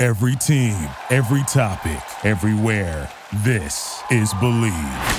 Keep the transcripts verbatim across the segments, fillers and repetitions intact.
Every team, every topic, everywhere. This is Believe.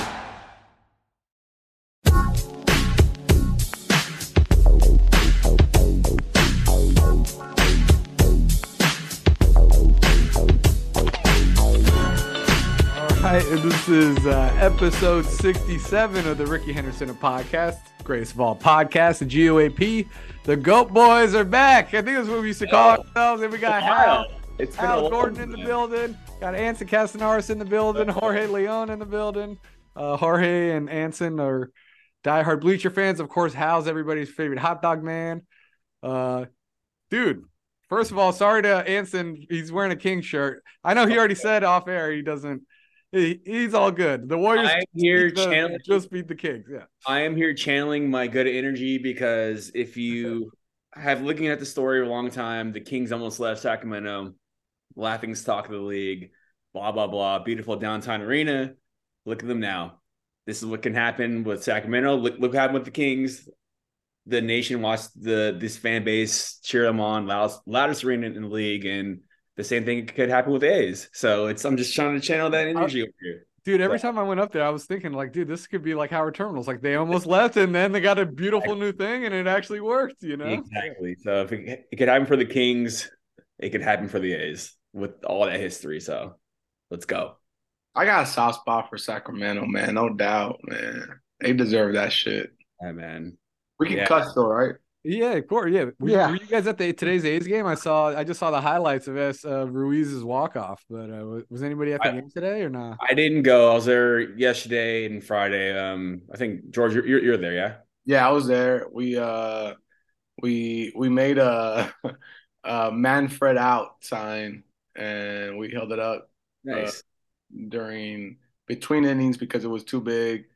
This is uh, episode sixty-seven of the Ricky Henderson podcast, greatest of all podcasts, the G O A P. The Goat Boys are back. I think that's what we used to call oh, ourselves. And we got Hal, it's Hal Gordon in the building. Got Anson Castanaris in the building. Jorge Leon in the building. Uh, Jorge and Anson are diehard Bleacher fans. Of course, Hal's everybody's favorite hot dog man. Uh, dude, first of all, sorry to Anson. He's wearing a King shirt. I know he already said off air he doesn't. He, he's all good. The Warriors I'm here channeling, just beat the Kings. Yeah, I am here channeling my good energy because if you have looking at the story a long time, the Kings almost left Sacramento, laughing stock of the league, blah blah blah. Beautiful downtown arena. Look at them now. This is what can happen with Sacramento. Look, look what happened with the Kings. The nation watched the this fan base cheer them on, loudest, loudest arena in the league, and the same thing could happen with the A's. So it's I'm just trying to channel that energy over here. Dude, every time I went up there, I was thinking, like, dude, this could be like Howard Terminals. Like, they almost left, and then they got a beautiful new thing, and it actually worked, you know? Exactly. So if it, it could happen for the Kings, it could happen for the A's with all that history. So let's go. I got a soft spot for Sacramento, man. No doubt, man. They deserve that shit. Yeah, man. We can yeah. cuss, though, right? Yeah, of course. Yeah. Were, yeah. were you guys at the today's A's game? I saw. I just saw the highlights of S, uh, Ruiz's walk off. But uh, was anybody at the I, game today or not? I didn't go. I was there yesterday and Friday. Um, I think George, you're you're there, yeah. Yeah, I was there. We uh, we we made a, a Manfred out sign and we held it up. Nice. Uh, during between innings because it was too big.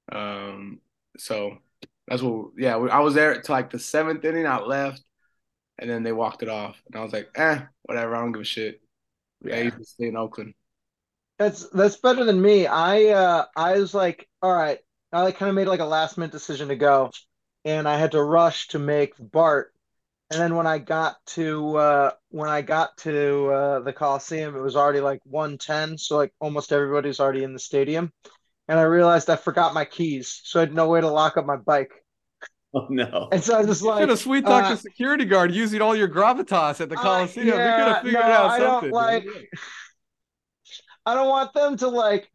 Um, so. That's what, yeah, I was there to like the seventh inning. I left, and then they walked it off. And I was like, eh, whatever. I don't give a shit. Yeah, I used to stay in Oakland. That's that's better than me. I uh, I was like, all right. I like kind of made like a last minute decision to go, and I had to rush to make BART. And then when I got to uh, when I got to uh, the Coliseum, it was already like one ten. So like almost everybody's already in the stadium. And I realized I forgot my keys, so I had no way to lock up my bike. Oh, no. And so I was just like... You could have sweet talked uh, the security guard using all your gravitas at the Coliseum. Uh, yeah, we could have figured no, out I something. Don't, like, I don't want them to, like...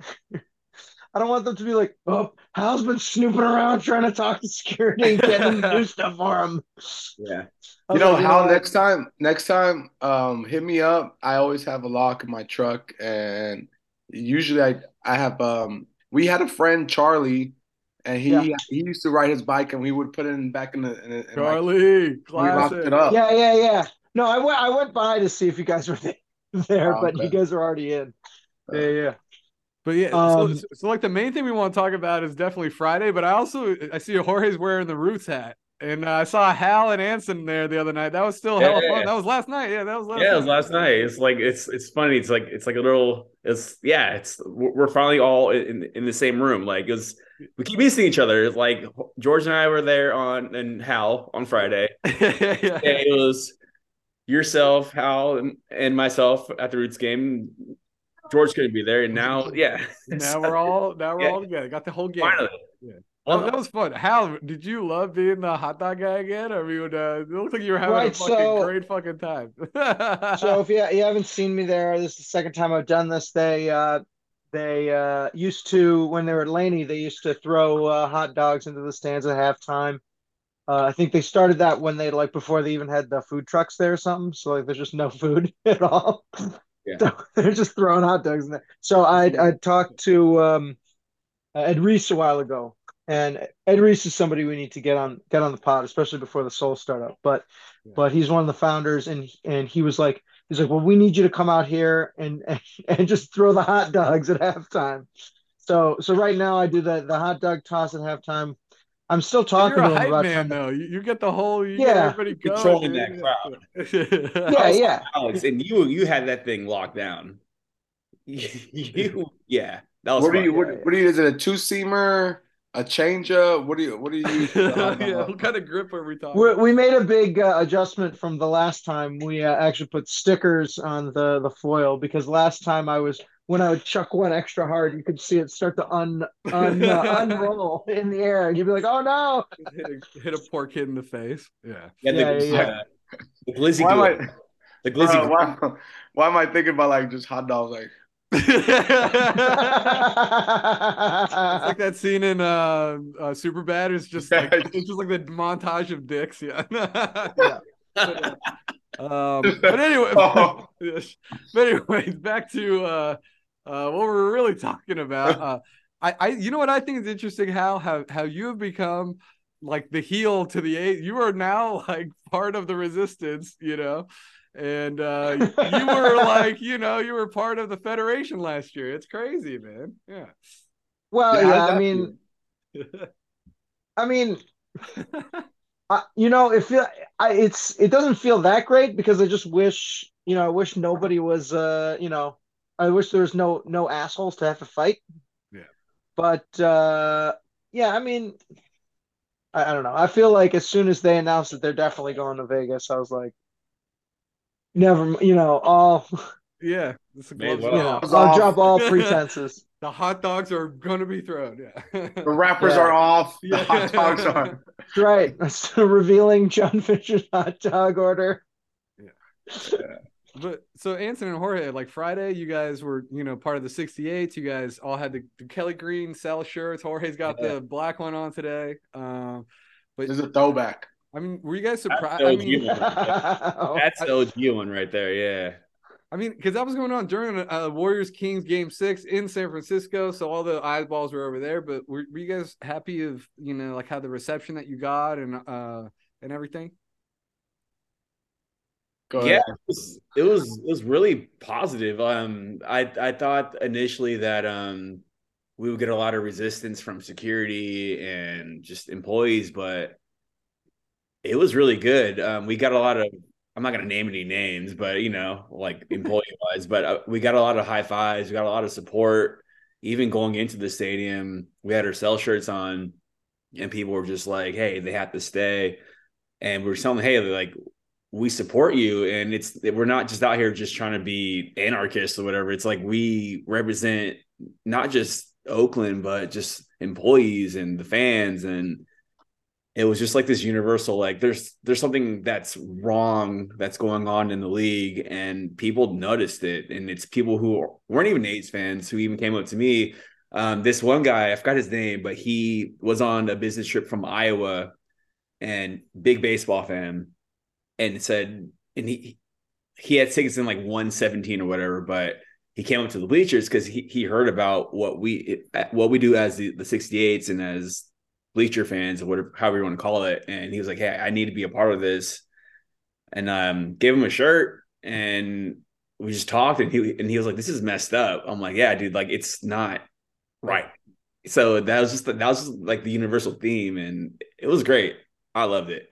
I don't want them to be like, oh, Hal's been snooping around trying to talk to security and get them to do stuff for him. Yeah. You know, like, Hal, you know, next time, next time, um, hit me up. I always have a lock in my truck, and usually I, I have... um. We had a friend, Charlie, and he yeah. he used to ride his bike, and we would put it in back in the in, in Charlie. Like, we locked it up. Yeah, yeah, yeah. No, I went I went by to see if you guys were there, oh, but okay. You guys are already in. Uh, yeah, yeah. But yeah, um, so, so like the main thing we want to talk about is definitely Friday. But I also I see Jorge's wearing the Roots hat. And uh, I saw Hal and Anson there the other night. That was still yeah, hella yeah, fun. yeah. That was last night. Yeah, that was last yeah, night. it was last night. It's like it's it's funny. It's like it's like a little. It's yeah. It's we're finally all in in the same room. Like it was. We keep missing each other. It's like George and I were there on and Hal on Friday. yeah. It was yourself, Hal, and, and myself at the Roots game. George couldn't be there, and now yeah. Now we're all now we're yeah. all together. Got the whole game. Finally. Yeah. Well, that was fun. Hal, did you love being the hot dog guy again? I mean, uh, it looked like you were having right, a fucking so, great fucking time. So if you, you haven't seen me there, this is the second time I've done this. They uh, they uh, used to, when they were at Laney, they used to throw uh, hot dogs into the stands at halftime. Uh, I think they started that when they, like, before they even had the food trucks there or something. So, like, there's just no food at all. Yeah. So they're just throwing hot dogs in there. So I I talked to um, Ed Reese a while ago. And Ed Reese is somebody we need to get on get on the pod, especially before the Soul startup. But yeah. but he's one of the founders, and and he was like he's like, well, we need you to come out here and and, and just throw the hot dogs at halftime. So so right now I do the the hot dog toss at halftime. I'm still talking You're to a him hype about man, though. You, you get the whole you yeah get everybody controlling going, that crowd. yeah, yeah. Alex, and you you had that thing locked down. you yeah, that was. What fun. do you what, what do you is it a two seamer? A change up. What do you what do you use for the hot Yeah, dog? what kind of grip are we talking? We, we made a big uh, adjustment from the last time. We uh, actually put stickers on the the foil because last time I was when I would chuck one extra hard, you could see it start to un un uh, unroll in the air, and you'd be like, "Oh no!" hit, a, hit a poor kid in the face. Yeah. Yeah, Yeah, the, yeah, uh, the glizzy Why am glue. I, The glizzy bro, glue. why, why am I thinking about like just hot dogs? Like It's like that scene in uh, uh Super Bad. It's just like Yes. it's just like the montage of dicks. Yeah. Yeah. um, but anyway, Oh. but anyways, back to uh, uh, what we're really talking about. Uh, I, I, you know what I think is interesting, how how how you have become like the heel to the eight. You are now like part of the resistance, you know, and uh, you were like, you know, you were part of the Federation last year. It's crazy, man. Yeah. Well, Yeah, how yeah, did I that mean, I mean, I, you know, it feel I it's it doesn't feel that great because I just wish, you know, I wish nobody was, uh, you know, I wish there was no no assholes to have to fight. Yeah. But uh, yeah, I mean, I, I don't know. I feel like as soon as they announced that they're definitely going to Vegas, I was like, never, you know, all, Yeah. It's a May as gloves you well. know, off. I'll drop all pretenses. The hot dogs are going to be thrown. Yeah. The rappers Yeah. are off. The Yeah. hot dogs are. That's right. That's revealing John Fisher's hot dog order. But so Anson and Jorge, like Friday, you guys were, you know, part of the sixty-eights. You guys all had the, the Kelly Green Cell shirts. Jorge's got Yeah. the black one on today. Um, but This is a throwback. I mean, were you guys That's surprised? the I O G mean, one right there. Oh, That's the O G one right there. Yeah. I mean, because that was going on during uh, Warriors Kings game six in San Francisco, so all the eyeballs were over there. But were, were you guys happy of, you know, like how the reception that you got and uh and everything? Go Yeah, ahead. it was, it was it was really positive. Um, I I thought initially that um we would get a lot of resistance from security and just employees, but it was really good. Um, we got a lot of, I'm not gonna name any names, but you know, like employee wise, but uh, we got a lot of high fives, we got a lot of support. Even going into the stadium, we had our cell shirts on, and people were just like, "Hey, they have to stay," and we we're telling, "Hey, like." We support you, and it's we're not just out here just trying to be anarchists or whatever. It's like we represent not just Oakland, but just employees and the fans. And it was just like this universal, like there's there's something that's wrong that's going on in the league, and people noticed it. And it's people who weren't even A's fans who even came up to me. Um, this one guy, I forgot his name, but he was on a business trip from Iowa, and big baseball fan. And said, and he he had tickets in like one seventeen or whatever, but he came up to the bleachers because he, he heard about what we what we do as the, the sixty-eights and as bleacher fans or whatever, however you want to call it. And he was like, "Hey, I need to be a part of this," and um, gave him a shirt, and we just talked, and he and he was like, "This is messed up." I'm like, "Yeah, dude, like it's not right." So that was just the, that was just like the universal theme, and it was great. I loved it.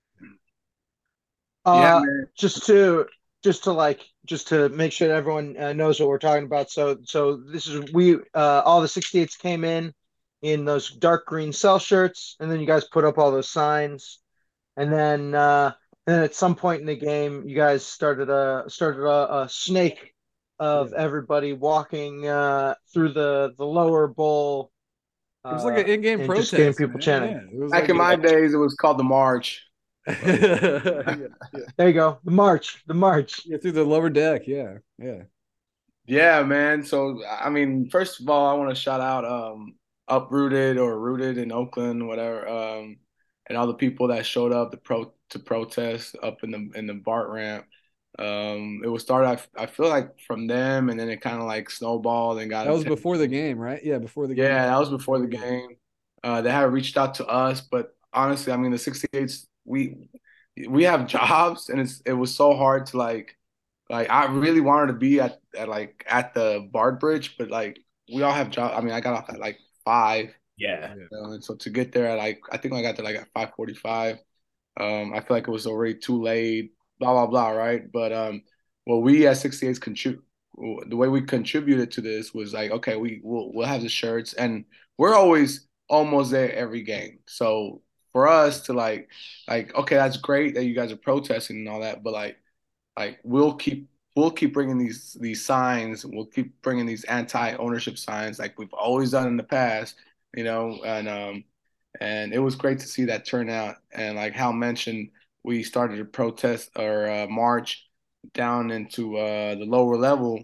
Yeah, Uh, man. just to just to like just to make sure that everyone uh, knows what we're talking about. So so this is we uh all the sixty-eights came in in those dark green cell shirts, and then you guys put up all those signs, and then uh then at some point in the game, you guys started a started a, a snake of everybody walking uh through the the lower bowl. It was like an Uh, in-game and protest, just getting people man. chanting. Yeah, it was Back like in my days, it was called the March. yeah, yeah. There you go. The march. The march. Yeah, through the lower deck. Yeah, yeah. Yeah, man. So I mean, first of all, I want to shout out um Uprooted or Rooted in Oakland, whatever, um, and all the people that showed up to pro to protest up in the in the BART ramp. Um, it was started, I, I feel like from them, and then it kind of like snowballed and got That was attention. before the game, right? Yeah, before the game. Yeah, that was before the game. Uh, they had reached out to us, but honestly, I mean, the sixty-eights, we we have jobs, and it's it was so hard to like like I really wanted to be at, at like at the BART Bridge, but like we all have jobs. I mean, I got off at like five, Yeah. you know, and so to get there at like I think I got there like at five forty-five. Um, I feel like it was already too late. Blah blah blah, right? But um, well, we at sixty-eights contribute. The way we contributed to this was like, okay, we we'll we'll have the shirts, and we're always almost there every game. So for us to like, like, okay, that's great that you guys are protesting and all that, but like, like we'll keep we'll keep bringing these these signs. We'll keep bringing these anti-ownership signs like we've always done in the past, you know. And um and it was great to see that turnout. And like Hal mentioned, we started to protest or uh, march down into uh, the lower level,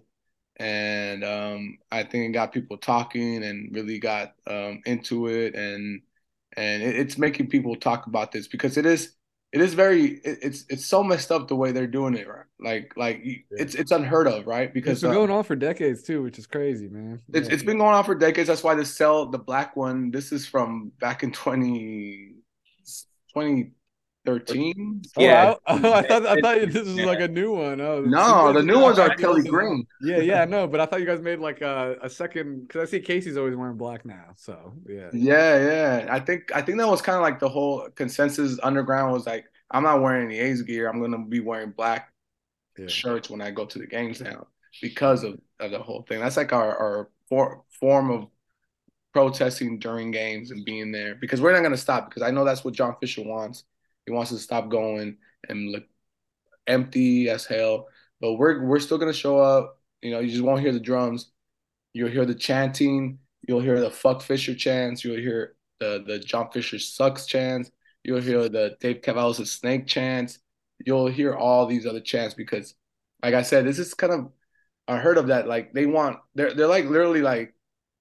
and um, I think it got people talking and really got um, into it, and and it, it's making people talk about this because it is it is very it, it's it's so messed up the way they're doing it, right? Like like Yeah. it's it's unheard of, right? It's Because been uh, going on for decades too, which is crazy, man. it's Yeah. it's been going on for decades. That's why the cell the black one. This is from back in twenty twenty thirteen. Oh, Yeah. I, oh, I thought I thought this was Yeah. like a new one. Oh, so you No, guys the have new been ones are back Kelly this long. Green. Yeah, yeah, no, but I thought you guys made like a, a second because I see Casey's always wearing black now. So yeah, Yeah, yeah. I think I think that was kind of like the whole consensus underground was like, I'm not wearing any A's gear. I'm gonna be wearing black yeah. shirts when I go to the games now because of, of the whole thing. That's like our, our for, form of protesting during games and being there because we're not gonna stop because I know that's what John Fisher wants. He wants to stop going and look empty as hell. But we're we're still gonna show up. You know, you just won't hear the drums. You'll hear the chanting. You'll hear the fuck Fisher chants. You'll hear the the John Fisher sucks chants. You'll hear the Dave Cavallos' snake chants. You'll hear all these other chants because, like I said, this is kind of unheard of that. Like they want they're they're like literally like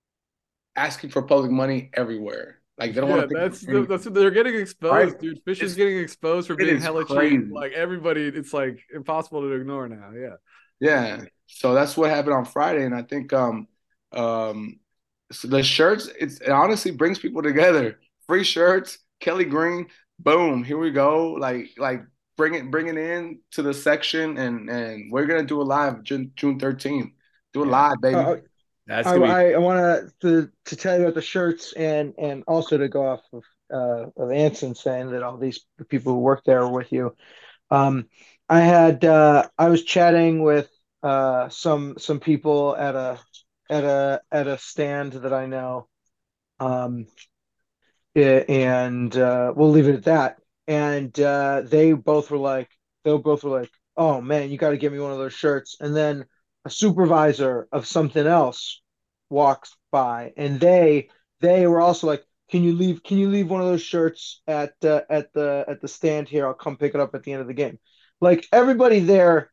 asking for public money everywhere. Like they don't Yeah, want to think that's of the, any, that's what they're getting exposed, right? dude. Fish is It's getting exposed for it being is hella cheap. crazy. Like everybody, it's like impossible to ignore now. Yeah. Yeah. So that's what happened on Friday, and I think um um so the shirts it's it honestly brings people together. Free shirts, Kelly Green, boom, here we go. Like like bring it bring it in to the section, and and we're gonna do a live June June thirteenth. Do it Yeah. live, baby. Uh, That's I gonna be I, I want to to tell you about the shirts and and also to go off of uh of Anson saying that all these the people who work there are with you. Um, I had uh, I was chatting with uh, some some people at a at a at a stand that I know, um, a- and uh, we'll leave it at that. And uh, they both were like, they both were like, "Oh man, you got to get me one of those shirts." And then a supervisor of something else walks by, and they they were also like, "Can you leave? Can you leave one of those shirts at uh, at the at the stand here? I'll come pick it up at the end of the game." Like everybody there,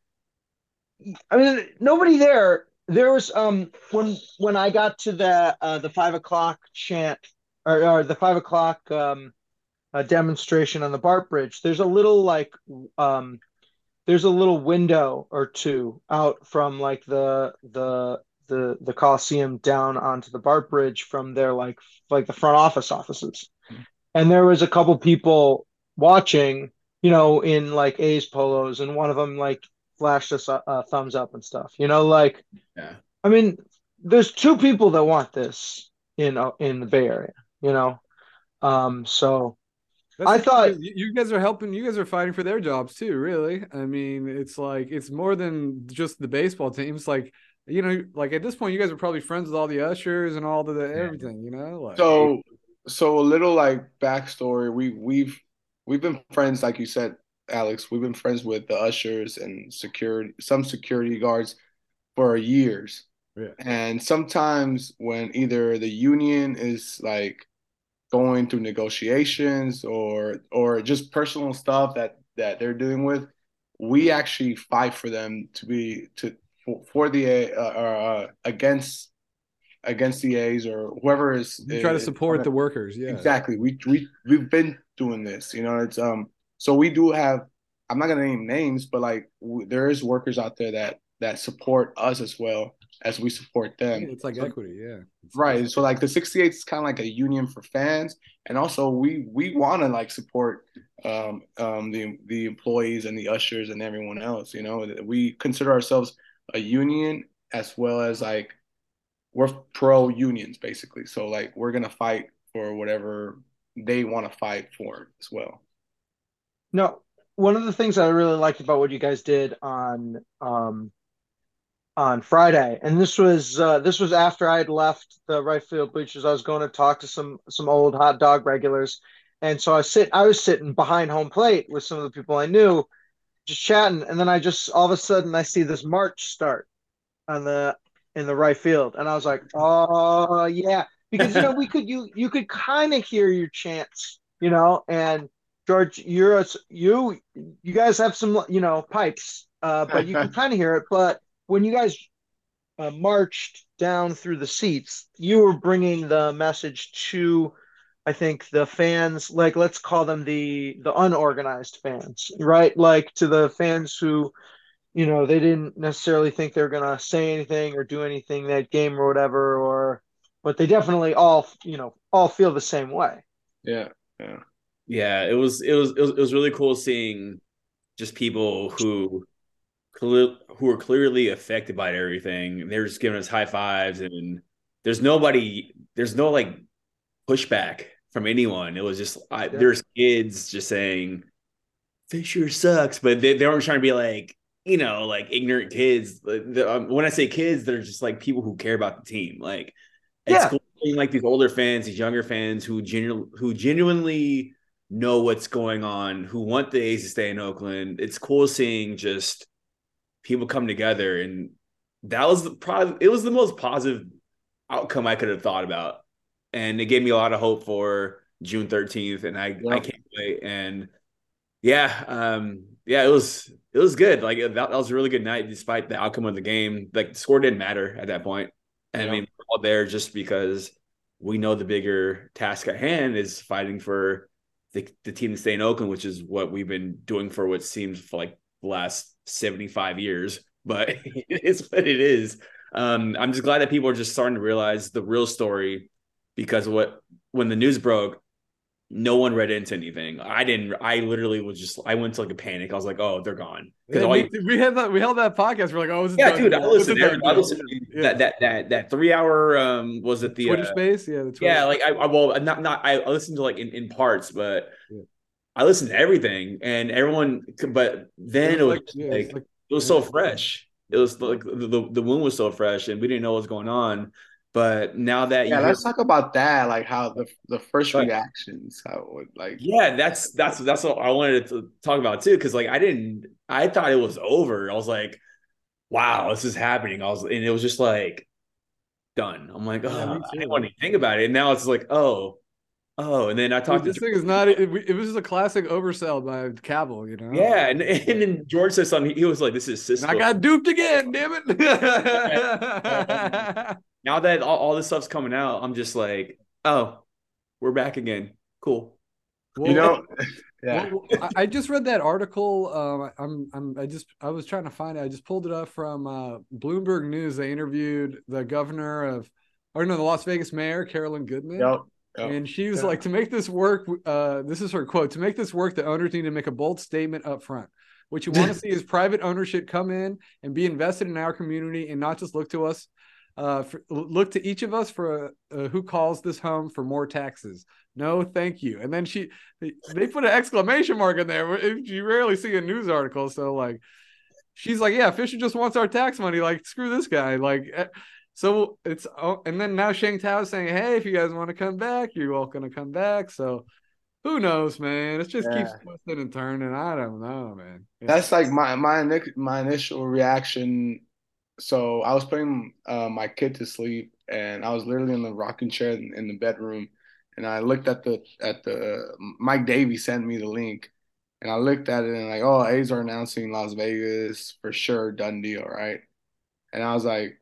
I mean, nobody there. There was um when when I got to the uh, the five o'clock chant or, or the five o'clock um uh, demonstration on the BART bridge. There's a little like um there's a little window or two out from like the the the the Coliseum down onto the BART bridge from their like like the front office offices. And there was a couple people watching, you know, in like A's polos, and one of them like flashed us a, a thumbs up and stuff. You know, like yeah. I mean, there's two people that want this in uh, in the Bay Area. You know, um, so That's I the thing thought, is, you you guys are helping. You guys are fighting for their jobs too. Really, I mean, it's like it's more than just the baseball teams. Like you know, like at this point, you guys are probably friends with all the ushers and all the, the Yeah. everything. You know, like So so a little like backstory. We we've we've been friends, like you said, Alex. We've been friends with the ushers and security, some security guards for years. yeah, And sometimes when either the union is like going through negotiations or or just personal stuff that that they're dealing with, we actually fight for them to be to for, for the uh, uh, against against the A's or whoever is, you try to is support the workers. Yeah, exactly. We we we've been doing this, you know. It's um. So we do have. I'm not gonna name names, but like w there is workers out there that that support us as well as we support yeah, them. it's like So equity. Yeah, it's, right. So like the sixty-eight is kind of like a union for fans, and also we we want to like support um um the the employees and the ushers and everyone else. You know, we consider ourselves a union as well as like we're pro unions basically. So like we're gonna fight for whatever they want to fight for as well. no, one of the things I really liked about what you guys did on um on Friday, and this was uh, this was after I had left the right field bleachers. I was going to talk to some some old hot dog regulars, and so I sit I was sitting behind home plate with some of the people I knew, just chatting, and then I just all of a sudden I see this march start on the in the right field, and I was like, oh yeah, because you know we could you you could kind of hear your chants, you know, and George, you're a, you you guys have some you know pipes, uh, but you can kind of hear it. But when you guys uh, marched down through the seats, you were bringing the message to, I think, the fans, like let's call them the the unorganized fans, right? Like to the fans who, you know, they didn't necessarily think they were gonna say anything or do anything that game or whatever, or but they definitely all, you know, all feel the same way. Yeah, yeah, Yeah, it was it was it was, it was really cool seeing just people who who were clearly affected by everything. They're just giving us high fives, and there's nobody, there's no like pushback from anyone. It was just I, Yeah. there's kids just saying Fisher sucks, but they, they weren't trying to be like, you know, like ignorant kids. The, um, when I say kids, they're just like people who care about the team. Like it's Yeah. cool seeing like these older fans, these younger fans who genu- who genuinely know what's going on, who want the A's to stay in Oakland. It's cool seeing just people come together, and that was the probably it was the most positive outcome I could have thought about, and it gave me a lot of hope for June thirteenth, and I I Yep. can't wait. And yeah, um, yeah, it was it was good. Like that, that was a really good night, despite the outcome of the game. Like the score didn't matter at that point. And I Yep. mean, we're all there just because we know the bigger task at hand is fighting for the, the team to stay in Oakland, which is what we've been doing for what seems for like the last seventy-five years. But it's what it is. Um, I'm just glad that people are just starting to realize the real story, because what when the news broke, no one read into anything. I didn't. I literally was just. I went to like a panic. I was like, "Oh, they're gone." Because Yeah, all we, you, we had that. We held that podcast. We're like, oh, is it yeah, done dude. I deal? It's a listened. to done every- I deal. listened to Yeah. that that that that three hour. Um, was it the Twitter uh, space? Yeah, the Twitter yeah, space. like I, I well, not not I listened to like in, in parts, but Yeah. I listened to everything, and everyone. But then It it was was, like- just yeah, like, it's like- it was so fresh. It was like the, the the wound was so fresh, and we didn't know what was going on. But now that Yeah, you hear, let's talk about that. Like how the the first Right. reactions, how it would like. yeah, that's that's that's what I wanted to talk about too, because like I didn't, I thought it was over. I was like, wow, this is happening. I was, and it was just like done. I'm like, oh, Yeah, me I too. didn't want to think about it, and now it's like, oh, oh, and then I Dude, talked this to thing is not. It, it was just a classic oversell by Cavill, you know. yeah, and and then George said something. He was like, "This is And Cisco." I got duped again. Damn it. Now that all, all this stuff's coming out, I'm just like, oh, we're back again. Cool. Well, You know, yeah. well, I- I just read that article. Um, I'm, I'm, I just, I was trying to find it. I just pulled it up from uh, Bloomberg News. They interviewed the governor of, or no, the Las Vegas mayor, Carolyn Goodman. Yep. Yep. And she was Yeah. like, to make this work, uh, this is her quote, to make this work, the owners need to make a bold statement up front. What you want to see is private ownership come in and be invested in our community and not just look to us, uh, for, look to each of us for uh, who calls this home for more taxes. No, thank you. And then she, they put an exclamation mark in there. You rarely see a news article. So like, she's like, yeah, Fisher just wants our tax money. Like, screw this guy. Like, so it's, oh, and then now Shang Tao is saying, hey, if you guys want to come back, you're welcome to come back. So who knows, man? It just Yeah. keeps twisting and turning. I don't know, man. It's, That's like my my ini- my initial reaction. So I was putting uh, my kid to sleep, and I was literally in the rocking chair in, in the bedroom, and I looked at the at the Mike Davey sent me the link, and I looked at it and like, oh, A's are announcing Las Vegas for sure, done deal, right? And I was like,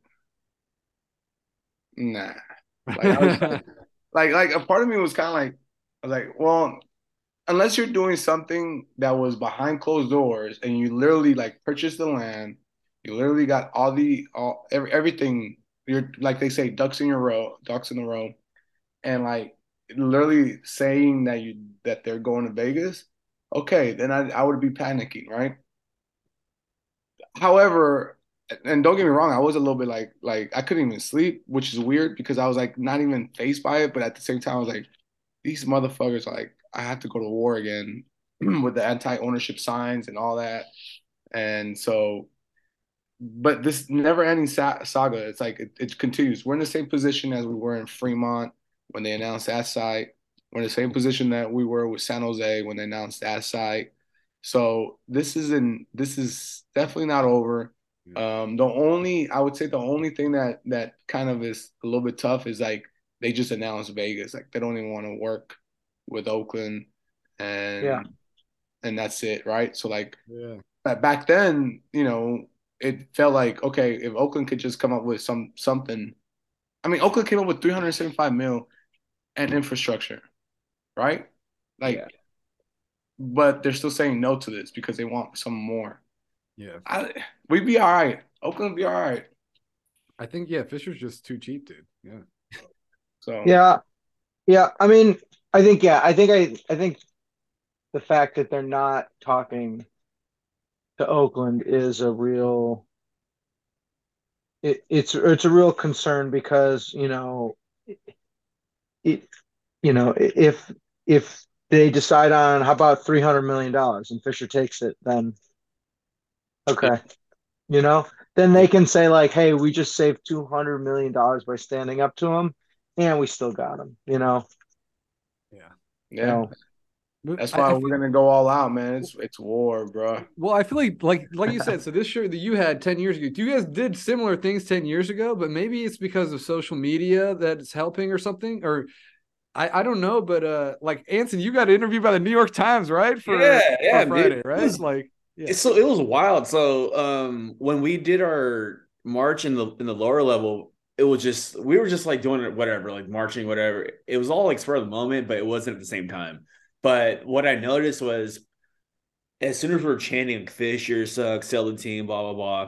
nah, like I was like like a part of me was kind of like, I was like, well, unless you're doing something that was behind closed doors and you literally like purchased the land, you literally got all the all every, everything. You're like they say, ducks in your row, ducks in a row, and like literally saying that you that they're going to Vegas. Okay, then I I would be panicking, right? However, and don't get me wrong, I was a little bit like like I couldn't even sleep, which is weird because I was like not even phased by it, but at the same time I was like, these motherfuckers, like I have to go to war again with the anti-ownership signs and all that. And so but this never-ending sa- saga. It's like it, it continues. We're in the same position as we were in Fremont when they announced that site. We're in the same position that we were with San Jose when they announced that site. So this isn't. This is definitely not over. Um, the only I would say the only thing that that kind of is a little bit tough is like they just announced Vegas. Like they don't even want to work with Oakland, and Yeah. and that's it, right? So like Yeah. back then, you know, it felt like okay, if Oakland could just come up with some something. I mean, Oakland came up with three hundred seventy-five mil and infrastructure, right? Like, Yeah. but they're still saying no to this because they want some more. Yeah. I, we'd be all right. Oakland would be all right. I think yeah, Fisher's just too cheap, dude. Yeah. So Yeah. Yeah. I mean, I think yeah, I think I I think the fact that they're not talking to Oakland is a real it, it's it's a real concern because, you know, it, it you know, if if they decide on how about three hundred million dollars and Fisher takes it, then okay. You know, then they can say like, "Hey, we just saved two hundred million dollars by standing up to him, and we still got him." You know, Yeah. yeah, so But that's I, why I we're feel, gonna go all out, man. It's it's war, bro. well, I feel like like like you said, so this shirt that you had ten years ago, you guys did similar things ten years ago, but maybe it's because of social media that it's helping or something, or I, I don't know, but uh like Anson, you got interviewed by the New York Times, right? For Yeah, for yeah, dude. Friday, It right? was Like yeah. it's so it was wild. So um when we did our march in the in the lower level, it was just we were just like doing it whatever, like marching, whatever. It was all like spur of the moment, but it wasn't at the same time. But what I noticed was as soon as we were chanting like Fisher sucks, sell the team, blah blah blah,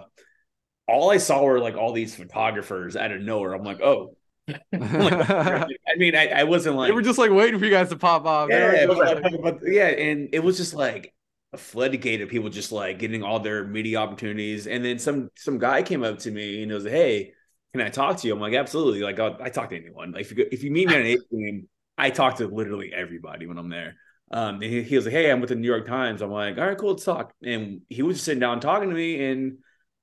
all I saw were like all these photographers out of nowhere. I'm like, oh, I'm like, I mean, I, I wasn't They were like just like waiting for you guys to pop off. They were yeah, just but, like, like, but yeah, and it was just like a floodgate of people just like getting all their media opportunities. And then some some guy came up to me and he was like, "Hey, can I talk to you?" I'm like, "Absolutely!" Like I'll, I talk to anyone. Like if you if you meet me at an A's game, I talk to literally everybody when I'm there. Um, and he, he was like, "Hey, I'm with the New York Times." I'm like, "All right, cool, let's talk." And he was just sitting down talking to me, and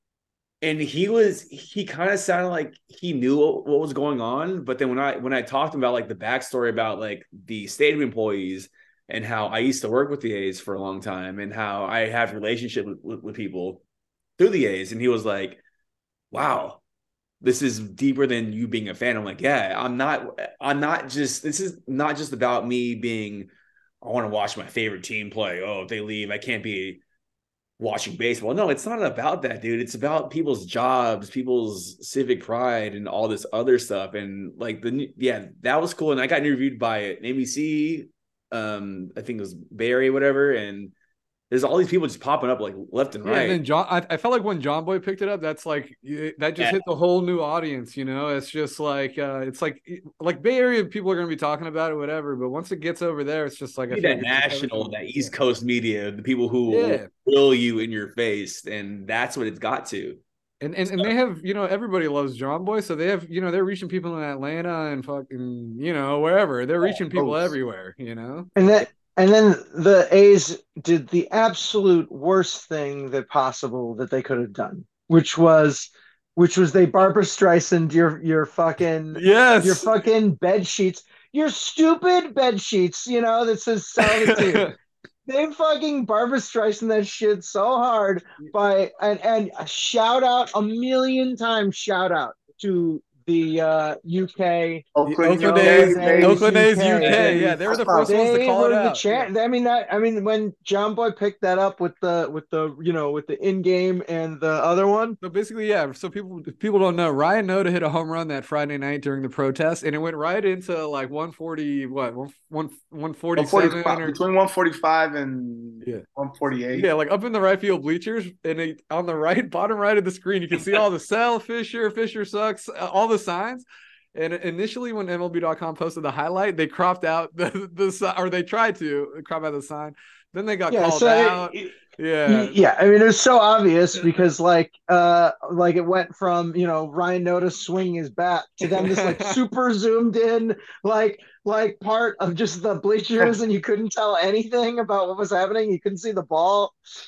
and he was he kind of sounded like he knew what, what was going on. But then when I when I talked about like the backstory about like the stadium employees and how I used to work with the A's for a long time and how I have relationship with, with, with people through the A's, and he was like, "Wow, this is deeper than you being a fan." I'm like, "Yeah, I'm not. I'm not just. This is not just about me being. I want to watch my favorite team play. Oh, if they leave, I can't be." Watching baseball. No, it's not about that, dude. It's about people's jobs, people's civic pride, and all this other stuff. And like the yeah, that was cool. And I got interviewed by an A B C, um, I think it was Barry, whatever. And there's all these people just popping up like left and yeah, and right. then John, I, I felt like when John Boy picked it up, that's like that just Yeah. hit the whole new audience. You know, it's just like uh, it's like like Bay Area people are gonna be talking about it, whatever. But once it gets over there, it's just like I Be feel that like it's just national, everything. that East Yeah. Coast media, the people who Yeah. will grill you in your face, and that's what it's got to. And, and and they have, you know, everybody loves John Boy, so they have, you know, they're reaching people in Atlanta and fucking, you know, wherever. They're reaching people Coast. everywhere, you know. and then and then the A's did the absolute worst thing that possible that they could have done, which was which was they Barbara Streisand your your fucking Yes. your fucking bed sheets, your stupid bed sheets, you know, that says sell the team. They fucking Barbara Streisand that shit so hard by and and a shout out a million times shout out to the uh, U K Oakland, Oakland U K, A's, baby. Oakland A's U K. U K. Yeah, they were the first ones to They call it were the out. champ. I mean that. I mean when John Boy picked that up with the with the you know with the in game and the other one. So basically, yeah. So people people don't know. Ryan Noda hit a home run that Friday night during the protest, and it went right into like one forty, what one one one forty seven or between one forty-five and yeah. one forty-eight. Yeah, like up in the right field bleachers, and it, on the right bottom right of the screen, you can see all the sell Fisher, Fisher sucks, uh, all the signs. And initially, when M L B dot com posted the highlight, they cropped out the the or they tried to crop out the sign. Then they got Yeah, called so it- out. it- yeah, Yeah, I mean it was so obvious because like uh like it went from, you know, Ryan Noda swinging his bat to then this like super zoomed in like like part of just the bleachers and you couldn't tell anything about what was happening. You couldn't see the ball.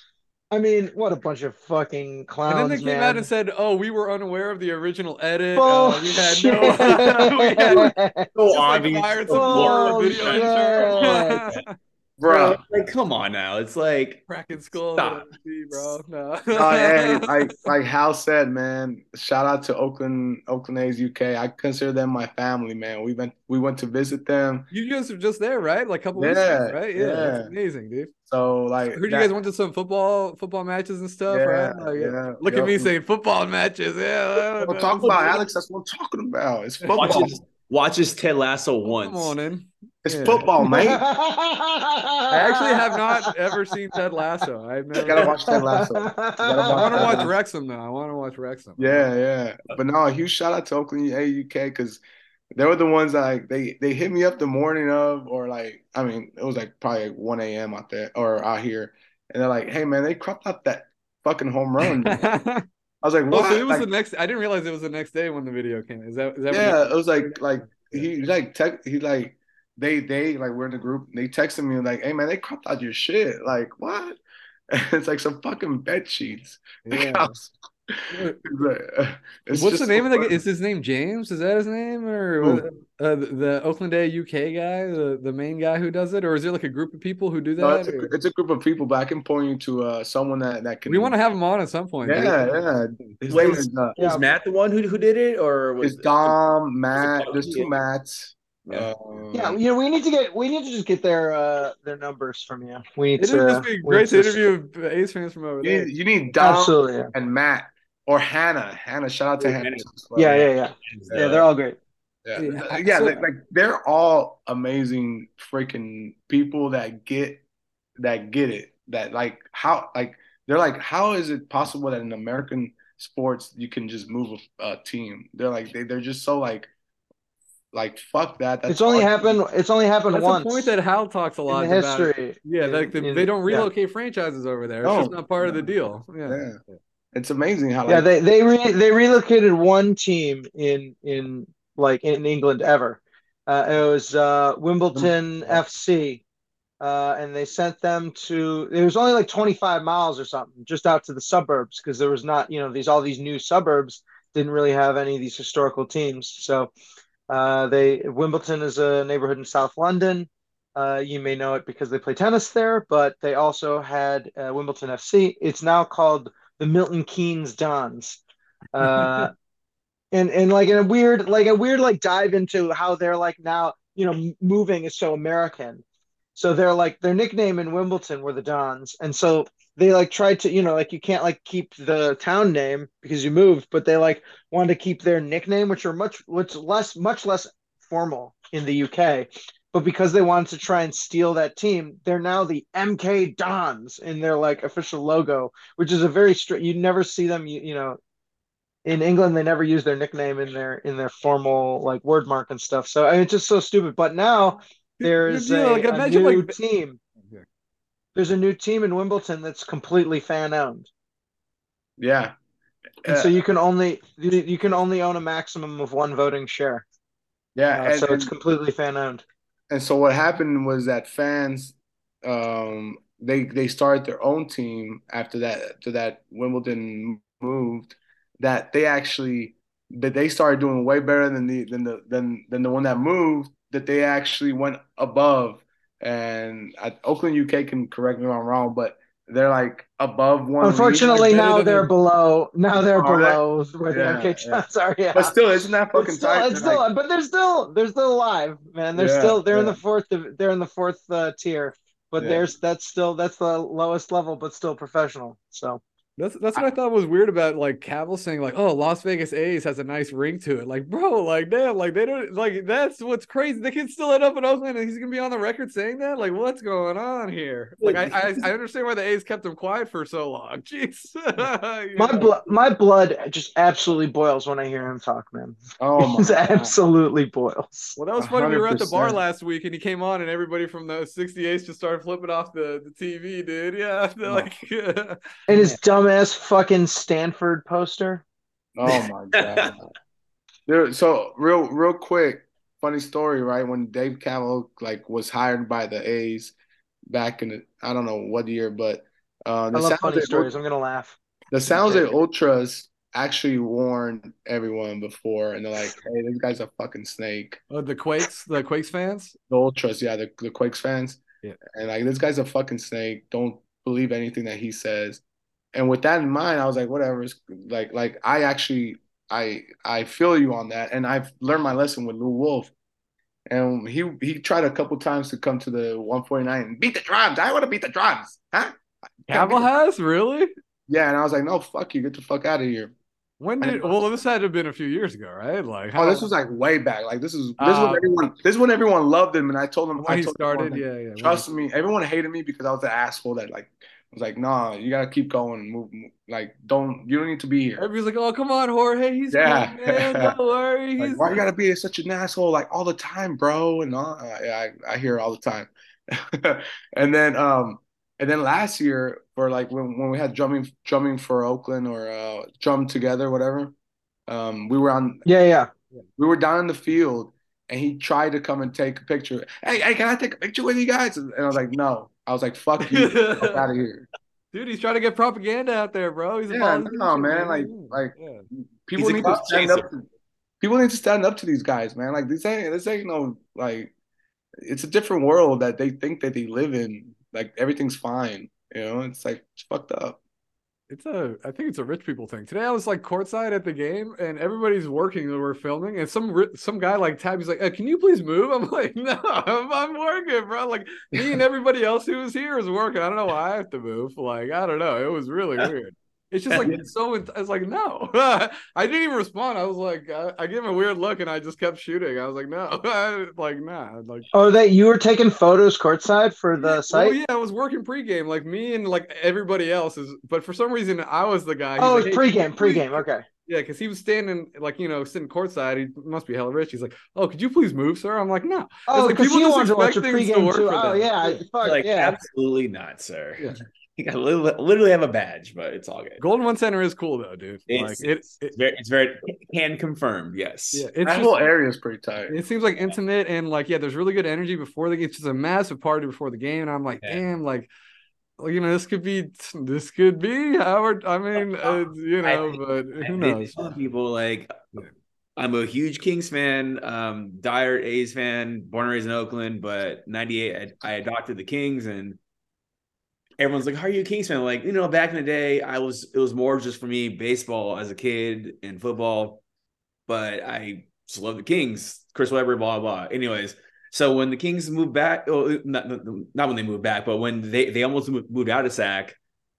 I mean, what a bunch of fucking And then they clowns, came out and man. said, "Oh, we were unaware of the original edit. Uh, we had Bullshit. no, we had So just like obvious. fired So some people with blatantly video Bullshit. insurance, bro. Bro. Like, come on now. It's like, cracking skulls at stop. M V P, bro. No, No, hey, like like Hal said, man. Shout out to Oakland, Oakland A's U K. I consider them my family, man. We went we went to visit them. you guys were just there, right? Like a couple weeks ago, Yeah, right? Yeah, that's yeah. amazing, dude. So I like heard you that. guys went to some football football matches and stuff, Yeah, right? Like, yeah. yeah. Look at Yep. me saying football matches. Yeah, We'll talk about Alex. That's what I'm talking about. It's football. Watches watches Ted Lasso oh, come once. on in. It's Yeah. football, mate. I actually have not ever seen Ted Lasso. I've You never. gotta watch Ted Lasso. You gotta I watch want to Ted watch Lasso. Wrexham though. I want to watch Wrexham. Yeah, yeah. But no, a huge shout out to Oakland A U K because they were the ones that like they they hit me up the morning of, or like I mean it was like probably one a m out there or out here, and they're like, hey man, they cropped out that fucking home run. I was like, Oh, what? so it was Like, the next. I didn't realize it was the next day when the video came. Is that is that? yeah, What it was like like you... he like tech he like they they like we're in the group. They texted me like, hey man, they cropped out your shit. Like what? It's like some fucking bed sheets. Yeah. It's like, it's What's the just name so of the? funny. Is his name James? Is that his name, or what- Who? uh, the, the Oakland A U K guy, the, the main guy who does it, or is there like a group of people who do No, that? it's a Or... it's a group of people, but I can point you to uh someone that that We want can. to have him on at some point, dude. Yeah, yeah. His name Was is uh, Yeah. was Matt the one who who did it, or was is Dom, was it Matt. There's Bucky? two Matts. Yeah. Um, Yeah, you know, we need to get we need to just get their uh their numbers from you. We need It'd just to be we need great to to interview A's fans from over you there. need you need Dom absolutely. Yeah, and Matt or Hannah. Hannah, shout out to Oh, Hannah. Hannah. as well. yeah, yeah, yeah. Yeah, Uh, they're all great. Yeah, Yeah, yeah, so- like, like they're all amazing freaking people that get that get it. That like how like they're like how is it possible that in American sports you can just move a, a team? They're like they they're just so like like fuck that. That's It's only hard. happened. It's only happened That's once a point that Hal talks a in lot the about. history. Yeah, in- like the, in- they don't yeah. relocate franchises over there. It's No. just not part of the deal. Yeah. Yeah, it's amazing how Yeah, like they they re they relocated one team in in like in England ever. Uh, it was uh, Wimbledon F C, uh, and they sent them to. It was only like twenty-five miles or something, just out to the suburbs, because there was not, you know, these all these new suburbs didn't really have any of these historical teams. So uh, they Wimbledon is a neighborhood in South London. Uh, you may know it because they play tennis there, but they also had uh, Wimbledon F C. It's now called the Milton Keynes Dons. Uh, and and like in a weird like a weird like dive into how they're like now, you know, moving is so American. So they're like their nickname in Wimbledon were the Dons, and so they like tried to, you know, like you can't like keep the town name because you moved, but they like wanted to keep their nickname, which are much which less much less formal in the U K. But because they wanted to try and steal that team, they're now the M K Dons in their like official logo, which is a very strict. You never see them, you, you know, in England they never use their nickname in their in their formal like word mark and stuff. So I mean, it's just so stupid. But now there's Yeah, a, like, a imagine, new like- team. There's a new team in Wimbledon that's completely fan owned, yeah. and so Uh, you can only you, you can only own a maximum of one voting share. yeah, Uh, and, so it's and completely fan owned. and so what happened was that fans um they they started their own team after that after that Wimbledon moved that they actually that they started doing way better than the than the than than the one that moved that they actually went above and I, Oakland U K can correct me if I'm wrong but they're like above one league. Unfortunately, better now than they're the- below. Now they're Are they? below where the Yeah, M K yeah. Dons are. Yeah, but still isn't that fucking it's still, tight? it's They're still, like, but they're still, they're still alive, man. They're Yeah, still, they're in yeah. the fourth, they're in the fourth uh, tier. But Yeah. there's, that's still, that's the lowest level, but still professional. So That's that's what I thought was weird about like Cavill saying like, oh, Las Vegas A's has a nice ring to it. Like, bro, like damn, like they don't like that's what's crazy. They can still end up in Oakland and he's gonna be on the record saying that. Like, what's going on here? Like, I I, I understand why the A's kept him quiet for so long. Jeez. You my know? blood, my blood just absolutely boils when I hear him talk, man. oh my It God. absolutely boils. Well, that was funny. We were at the bar one hundred percent. last week and he came on and everybody from the sixty-eights just started flipping off the, the T V, dude. Yeah. They're like And his dumbass fucking Stanford poster. Oh my God. Dude, so real real quick, funny story, right? When Dave Cavill like was hired by the A's back in the I don't know what year, but Uh, I the love San funny Jose, stories. I'm gonna laugh. the San Jose Ultras actually warned everyone before, and they're like, "Hey, this guy's a fucking snake." Oh, the Quakes, the Quakes fans. The Ultras, yeah, the the Quakes fans, Yeah. and like this guy's a fucking snake. Don't believe anything that he says. And with that in mind, I was like, whatever. It's like like I actually I I feel you on that, and I've learned my lesson with Lou Wolf. And he he tried a couple times to come to the one forty-nine and beat the drums. I want to beat the drums, huh? Cavill has really? Yeah, and I was like, no, fuck you, get the fuck out of here. When did? Well, this had to have been a few years ago, right? Like, how? Oh, this was like way back. Like this is this Uh, is when everyone this is when everyone loved him, and I told him when I he told started, everyone, yeah, yeah. trust me. Everyone hated me because I was the asshole that like was like, nah, you gotta keep going, move, move. Like don't you don't need to be here. Everybody's like, "Oh, come on, Jorge, he's Yeah. fun, man. Don't worry, Like he's." why you gotta be such an asshole like all the time, bro? And all, I, I I hear it all the time. And then um and then last year for like when when we had drumming drumming for Oakland or uh drum together whatever. Um, we were on Yeah, yeah. we were down in the field, and he tried to come and take a picture. Hey, hey, can I take a picture with you guys? And I was like, no. I was like, fuck you, fuck out of here. Dude, he's trying to get propaganda out there, bro. He's a Yeah, no, politician, man. Like, Yeah. like Yeah. people He's a need to clout stand chaser. up. To, people need to stand up to these guys, man. Like, this ain't this ain't no like. It's a different world that they think that they live in. Like everything's fine, you know. It's like it's fucked up. It's a, I think it's a rich people thing. Today I was like courtside at the game, and everybody's working that we're filming, and some ri- some guy like Tab, he's like, uh, "Can you please move?" I'm like, "No, I'm, I'm working, bro." Like me and everybody else who was here is working. I don't know why I have to move. Like I don't know. It was really weird. It's just like it's so. I was like, no. I didn't even respond. I was like, I, I gave him a weird look, and I just kept shooting. I was like, no, like nah, like. Oh, that you were taking photos courtside for the Oh site? yeah, I was working pregame, like me and like everybody else is. But for some reason, I was the guy. He's Oh, like, it's "Hey, pregame, please-" pregame. Okay. Yeah, because he was standing like you know sitting courtside. He must be hella rich. He's like, "Oh, could you please move, sir?" I'm like, "No." Oh, It's like because people you just wanted to watch expect your things to pregame work too. for Oh them. yeah, Yeah. fuck Like, yeah. absolutely not, sir. Yeah. You got literally, literally have a badge, but it's all good. Golden One Center is cool though, dude. Like It's, it, it's, it it's very, it's very can confirm. Yes. yeah, it's That just whole area is pretty tight. it seems like intimate and like yeah, there's really good energy before the game. It's just a massive party before the game, and I'm like, Yeah. damn, like. Well, you know, this could be this could be Howard. I mean, uh, you know, I- but who I've been knows? telling people like I'm a huge Kings fan, um, diehard A's fan, born and raised in Oakland, but ninety-eight I, I adopted the Kings, and everyone's like, "How are you a Kings fan?" Like, you know, back in the day, I was it was more just for me baseball as a kid and football, but I just love the Kings, Chris Webber, blah blah. Anyways, so when the Kings moved back, oh, not not when they moved back, but when they they almost moved out of Sac,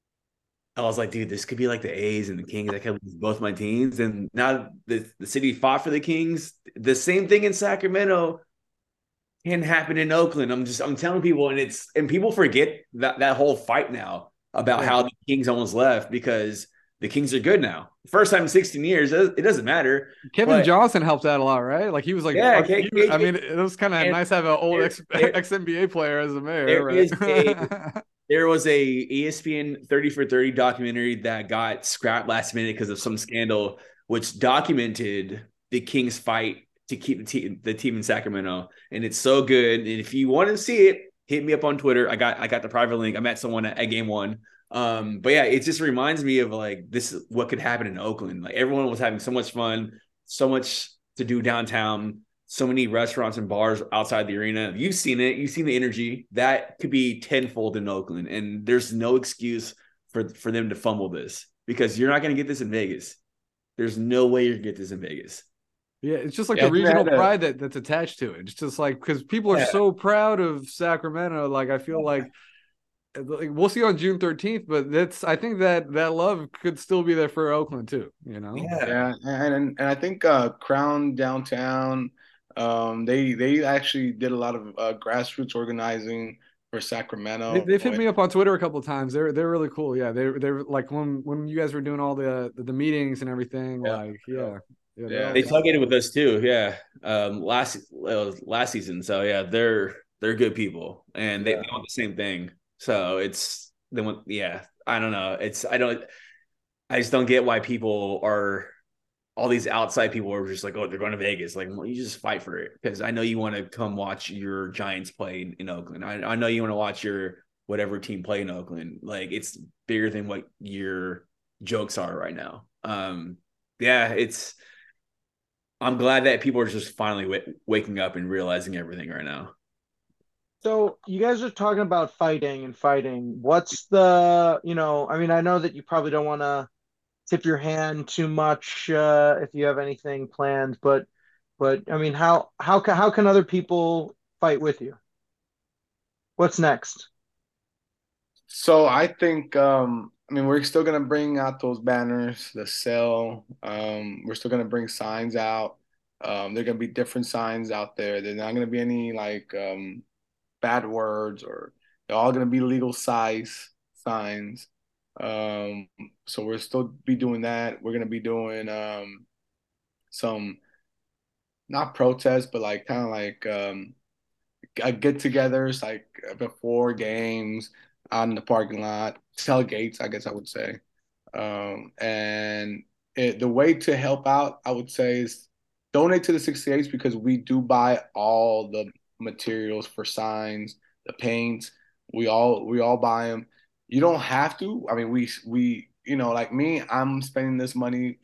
I was like, dude, this could be like the A's and the Kings. I could lose both my teams. And now the, the city fought for the Kings. The same thing in Sacramento can happen in Oakland. I'm just I'm telling people, and it's and people forget that that whole fight now about Yeah. how the Kings almost left because the Kings are good now. First time in sixteen years, it doesn't matter. Kevin But- Johnson helped out a lot, right? Like he was like, Yeah, he- K- K- I mean, it was kind of and nice to have an old there- ex there- ex N B A player as the mayor, there right? is a- There was a E S P N thirty for thirty documentary that got scrapped last minute because of some scandal, which documented the Kings fight to keep the team the team in Sacramento, and it's so good. And if you want to see it, hit me up on Twitter. I got I got the private link. I met someone at, at game one. Um, but yeah, it just reminds me of like this is what could happen in Oakland. Like everyone was having so much fun, so much to do downtown. So many restaurants and bars outside the arena. You've seen it. You've seen the energy. That could be tenfold in Oakland. And there's no excuse for, for them to fumble this because you're not going to get this in Vegas. There's no way you're going to get this in Vegas. Yeah, it's just like Yeah, the regional that, uh, pride that, that's attached to it. It's just like because people are Yeah. so proud of Sacramento. Like I feel like, like we'll see on June thirteenth, but that's I think that that love could still be there for Oakland too. You know? Yeah, and and, and I think uh, Crown Downtown, um, they they actually did a lot of uh, grassroots organizing for Sacramento. They, they've hit me up on Twitter a couple of times. They're they're really cool. Yeah, they they're like when when you guys were doing all the the, the meetings and everything. Yeah. Like yeah, yeah. Yeah. They tailgated with us too. Yeah. Um, last uh, last season. So yeah, they're they're good people and they, Yeah. they want the same thing. So it's they want yeah. I don't know. It's I don't I just don't get why people are all these outside people are just like, oh, they're going to Vegas. Like, well, you just fight for it because I know you want to come watch your Giants play in, in Oakland. I, I know you want to watch your whatever team play in Oakland. Like, it's bigger than what your jokes are right now. Um, yeah, it's. I'm glad that people are just finally w- waking up and realizing everything right now. So you guys are talking about fighting and fighting. What's the, you know, I mean, I know that you probably don't want to tip your hand too much uh, if you have anything planned, but but I mean, how how can how can other people fight with you? What's next? So I think, um, I mean, we're still gonna bring out those banners, the sale. Um, we're still gonna bring signs out. Um, there are gonna be different signs out there. There's not gonna be any like um, bad words, or they're all gonna be legal size signs. Um, so we'll still be doing that. We're gonna be doing um, some not protests, but like kind of like um, uh, get-togethers like before games out in the parking lot, tailgates, I guess I would say. Um, and it, the way to help out, I would say, is donate to the sixty-eights because we do buy all the materials for signs, the paints. We all we all buy them. You don't have to. I mean, we we you know, like me, I'm spending this money,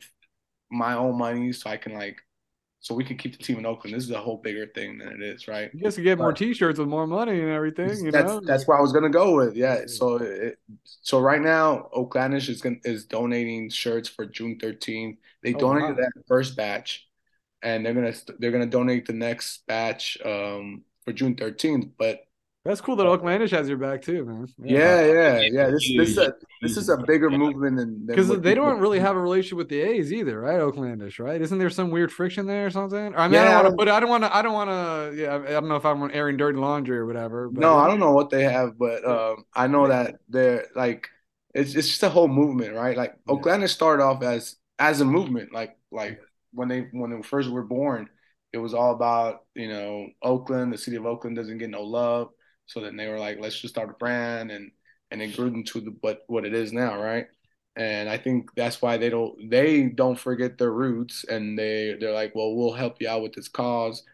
my own money, so I can like so we can keep the team in Oakland. This is a whole bigger thing than it is, right? You guys can get more But T-shirts with more money and everything. You that's know, that's where I was gonna go with. Yeah. So it, so right now, Oaklandish is gonna is donating shirts for June thirteenth. They oh donated wow, that first batch, and they're gonna they're gonna donate the next batch um for June thirteenth. But that's cool that Oaklandish has your back too, man. Yeah. Uh, yeah, yeah, yeah. This this is huge, a, this huge. is a bigger movement than than Because what they people. don't really have a relationship with the A's either, right? Oaklandish, right? Isn't there some weird friction there or something? Or, I mean, I don't Yeah, I want to don't, put, I don't want to, I don't want to, yeah, I don't know if I'm airing dirty laundry or whatever, but no, is I it? don't know what they have, but Yeah, um, I know that they're like it's it's just a whole movement, right? Like yeah, Oakland started off as as a movement, like like when they when they first were born, it was all about you know Oakland, the city of Oakland doesn't get no love, so then they were like, let's just start a brand, and and it grew into the what what it is now, right? And I think that's why they don't they don't forget their roots, and they they're like, well, we'll help you out with this cause.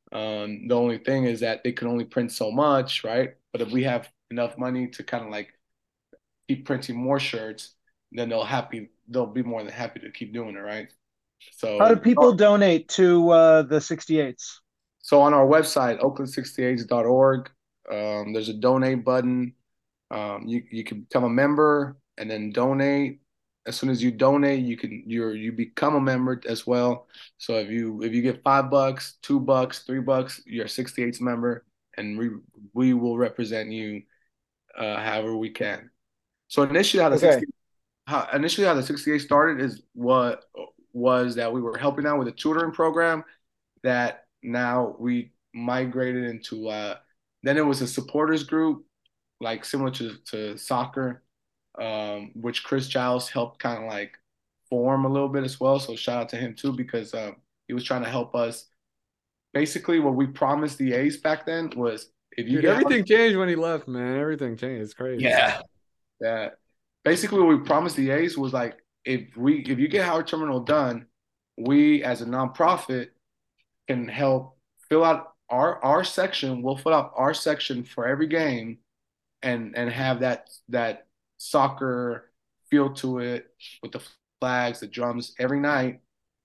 Um, the only thing is that they can only print so much, right? But if we have enough money to kind of like keep printing more shirts, then they'll happy they'll be more than happy to keep doing it, right? How do So people donate to uh, the sixty-eights? so on our website, oakland sixty-eights dot org, um, there's a donate button. Um, you you can become a member and then donate. As soon as you donate, you can you're you become a member as well. So if you if you get five bucks, two bucks, three bucks, you're a sixty-eights member, and we we will represent you uh, however we can. So initially, how the Okay. sixty how initially how the sixty-eight started is what was that we were helping out with a tutoring program that now we migrated into. Uh, then it was a supporters group, like similar to to soccer, um, which Chris Giles helped kind of like form a little bit as well. So shout out to him too because um, he was trying to help us. Basically, what we promised the A's back then was if you dude, get everything changed when he left, man. Everything changed. It's crazy. Yeah. that, basically what we promised the A's was like if we if you get Howard Terminal done, we as a nonprofit can help fill out our our section. We'll fill out our section for every game and and have that that soccer feel to it with the flags, the drums every night.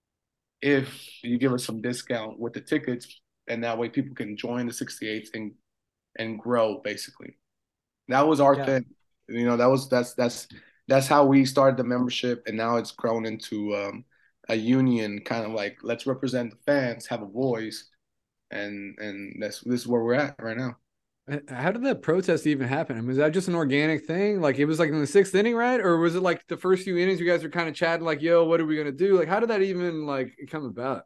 If you give us some discount with the tickets, and that way people can join the sixty-eights and and grow. Basically, that was our Yeah. thing. You know, that was that's that's that's how we started the membership, and now it's grown into um, a union, kind of like let's represent the fans, have a voice, and and that's this is where we're at right now. How did that protest even happen? I mean, was that just an organic thing? Like it was like in the sixth inning, right? Or was it like the first few innings you guys were kind of chatting like, yo, what are we gonna do? Like, how did that even like come about?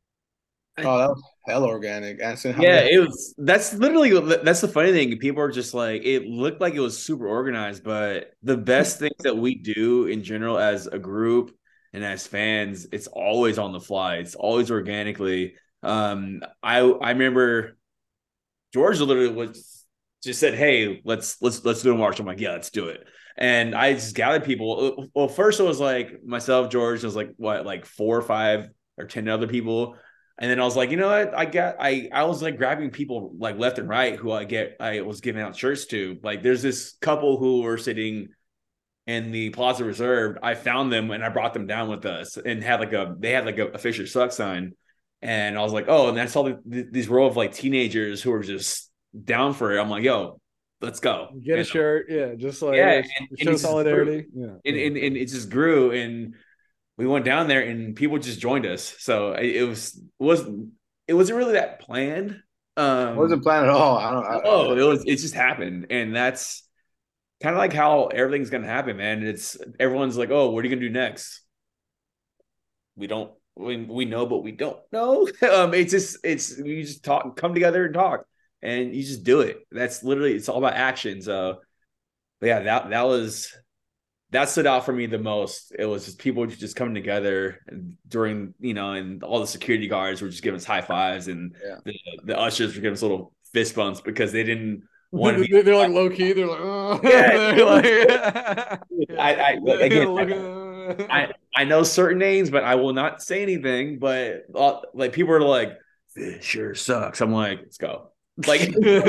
Oh, that was hell organic. Answer how Yeah, many- it was. That's literally that's the funny thing. People are just like, it looked like it was super organized, but the best things that we do in general as a group and as fans, it's always on the fly. It's always organically. Um, I I remember George literally was just said, "Hey, let's let's let's do a march." I'm like, "Yeah, let's do it." And I just gathered people. Well, first it was like myself, George. It was like what, like four or five or ten other people. And then I was like, you know what? I got I I was like grabbing people like left and right who I get I was giving out shirts to. Like there's this couple who were sitting in the Plaza Reserve. I found them and I brought them down with us and had like a they had like a, a Fisher Suck sign. And I was like, oh, and I saw the, the, these row of like teenagers who were just down for it. I'm like, yo, let's go. Get a and, shirt, yeah, just like yeah, and, and, show and solidarity. Yeah, and, and and it just grew, and we went down there, and people just joined us. So it, it was was it wasn't really that planned. Um, it wasn't planned at all. I don't. I, oh, it was. It just happened, and that's kind of like how everything's gonna happen, man. It's everyone's like, oh, what are you gonna do next? We don't. We, we know, but we don't know. um, it's just it's you just talk, come together and talk, and you just do it. That's literally it's all about action. So, but yeah, that that was that stood out for me the most. It was just people just coming together and during you know, and all the security guards were just giving us high fives, and yeah. the, the ushers were giving us little fist bumps because they didn't want to be. They're like low key. They're like, oh. Yeah, They're like, I, I again. I, I I know certain names, but I will not say anything. But uh, like people are like, this sure sucks. I'm like, let's go. Like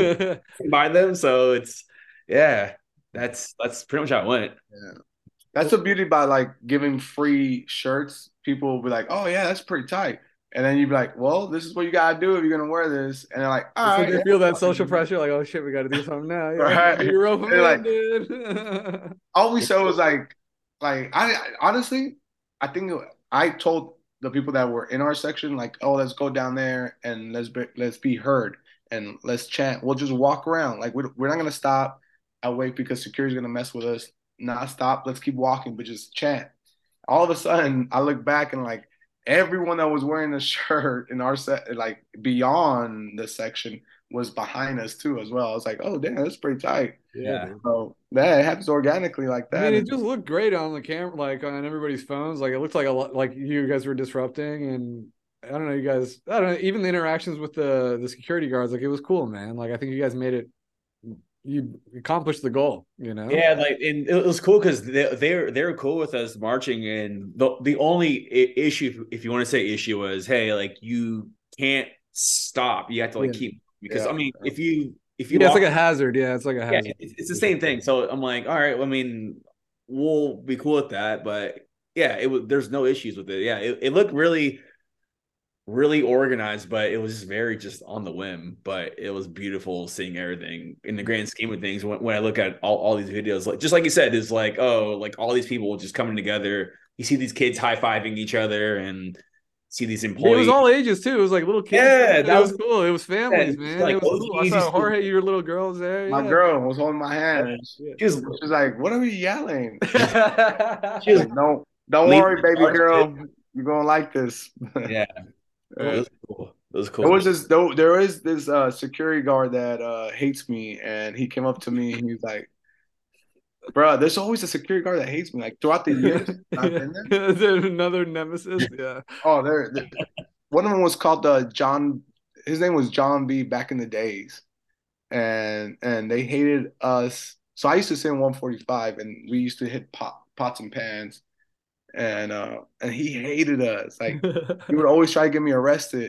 buy them. So it's yeah, that's that's pretty much how it went. Yeah. That's the beauty about like giving free shirts. People will be like, oh yeah, that's pretty tight. And then you'd be like, well, this is what you gotta do if you're gonna wear this. And they're like, all so right. they feel that social pressure, like, oh shit, we gotta do something now. Yeah, right. You're open, man, like, dude. All we said was like, like I, I honestly, I think I told the people that were in our section, like, oh, let's go down there and let's be, let's be heard and let's chant. We'll just walk around. Like we're we're not gonna stop. I wait because security's gonna mess with us. Not stop. Let's keep walking, but just chant. All of a sudden, I look back and like everyone that was wearing the shirt in our set, like beyond the section, was behind us too as well. I was like, oh damn, that's pretty tight. Yeah. So that it happens organically like that. I mean, it just looked great on the camera, like on everybody's phones. Like it looked like a lot, like you guys were disrupting, and I don't know, you guys. I don't know, even the interactions with the the security guards, like it was cool, man. Like I think you guys made it. You accomplished the goal, you know. Yeah, like and it was cool because they they're they're cool with us marching, and the the only issue, if you want to say issue, was hey, like you can't stop. You have to like yeah. keep because yeah. I mean, if you if you yeah, walk, it's like a hazard. Yeah, it's like a hazard. Yeah, it's, it's the same thing. So I'm like, all right, I mean, we'll be cool with that, but yeah, it was there's no issues with it. Yeah, it, it looked really. really organized, but it was just very just on the whim. But it was beautiful seeing everything in the grand scheme of things. When, when I look at all, all these videos, like just like you said, it's like, oh, like all these people just coming together. You see these kids high-fiving each other and see these employees. It was all ages too. It was like little kids. Yeah, that was, was cool. It was families, yeah, man. like, it was cool. I saw Jorge, your little girls there. My yeah. girl was holding my hand. Yeah. She, was, she was like, what are we yelling? She was like, don't, don't worry, baby girl. Kid. You're going to like this. Yeah. It was cool. It was cool. There was this though. There is this uh, security guard that uh, hates me, and he came up to me and he's like, "Bro, there's always a security guard that hates me. Like throughout the years, I've been there. There's another nemesis. Yeah. Oh, there. there one of them was called uh, John. His name was John B. Back in the days, and and they hated us. So I used to sit in one forty-five, and we used to hit pot, pots and pans. And uh, and he hated us. Like he would always try to get me arrested.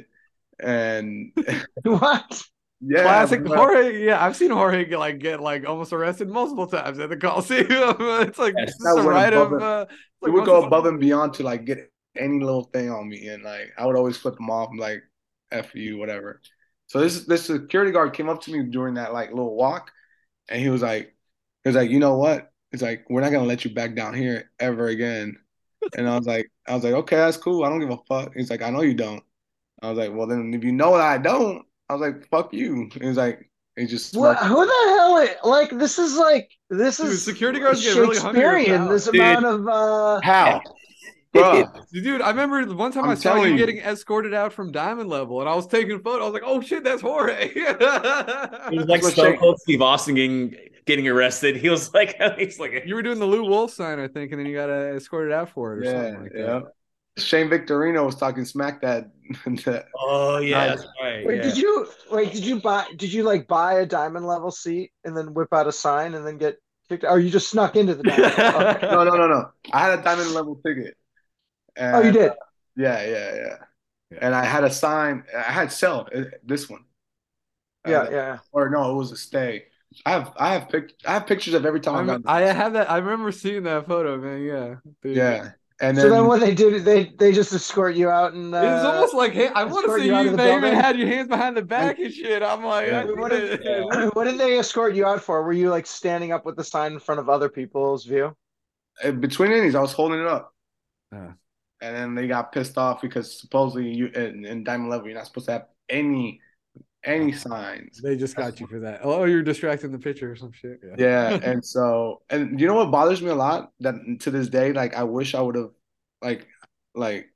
And what? Yeah, classic but, Jorge. Yeah, I've seen Jorge get like get like almost arrested multiple times at the Coliseum. It's like yes, it's a right of. Uh, he like, would go above and beyond to like get any little thing on me, and like I would always flip him off. I'm like, "F you," whatever. So this this security guard came up to me during that like little walk, and he was like, he was like, you know what? He's like, we're not gonna let you back down here ever again. And I was like, I was like, okay, that's cool. I don't give a fuck. He's like, I know you don't. I was like, well, then if you know that I don't, I was like, fuck you. He's like, he just. What? Who the hell? Is, like, this is like, this Dude, is security guards get really Shakespearean. This Dude. amount of uh. How? Bro. Dude, I remember the one time I'm I saw you, telling you. getting escorted out from Diamond Level, and I was taking a photo. I was like, "Oh shit, that's Jorge." It was like Stone Cold Steve Austin getting getting arrested. He was like, he's like, you were doing the Lou Wolf sign, I think, and then you got uh, escorted out for it or Yeah, something like yeah. that. Shane Victorino was talking smack that. that oh yeah, Nice. that's right. Wait, yeah. did you wait? Did you buy? Did you like buy a Diamond Level seat and then whip out a sign and then get kicked? Or you just snuck into the Diamond Level? Okay. no, no, no, no. I had a diamond level ticket. And, Oh, you did. uh, yeah, yeah, yeah. Yeah. and I had a sign. I had sell uh, this one. Yeah, Uh, yeah. Or no, it was a stay. I have I have pic I have pictures of every time I, I've rem- gotten I this. have that. I remember seeing that photo, man. Yeah, dude. Yeah, and So then then what they do, they they just escort you out and It was uh, almost like, hey, I want to escort see you out you. of the They even building. had your hands behind the and back and shit. I'm like, I yeah, Wait, what did did it. Look, what did they escort you out for? Were you like standing up with the sign in front of other people's view? and between innings, I was holding it up, uh, and then they got pissed off because supposedly you in, in Diamond Level, you're not supposed to have any any signs. they just That's got you for that. Oh, you're distracting the pitcher or some shit. Yeah, Yeah. and so and you know what bothers me a lot that to this day, like I wish I would have like like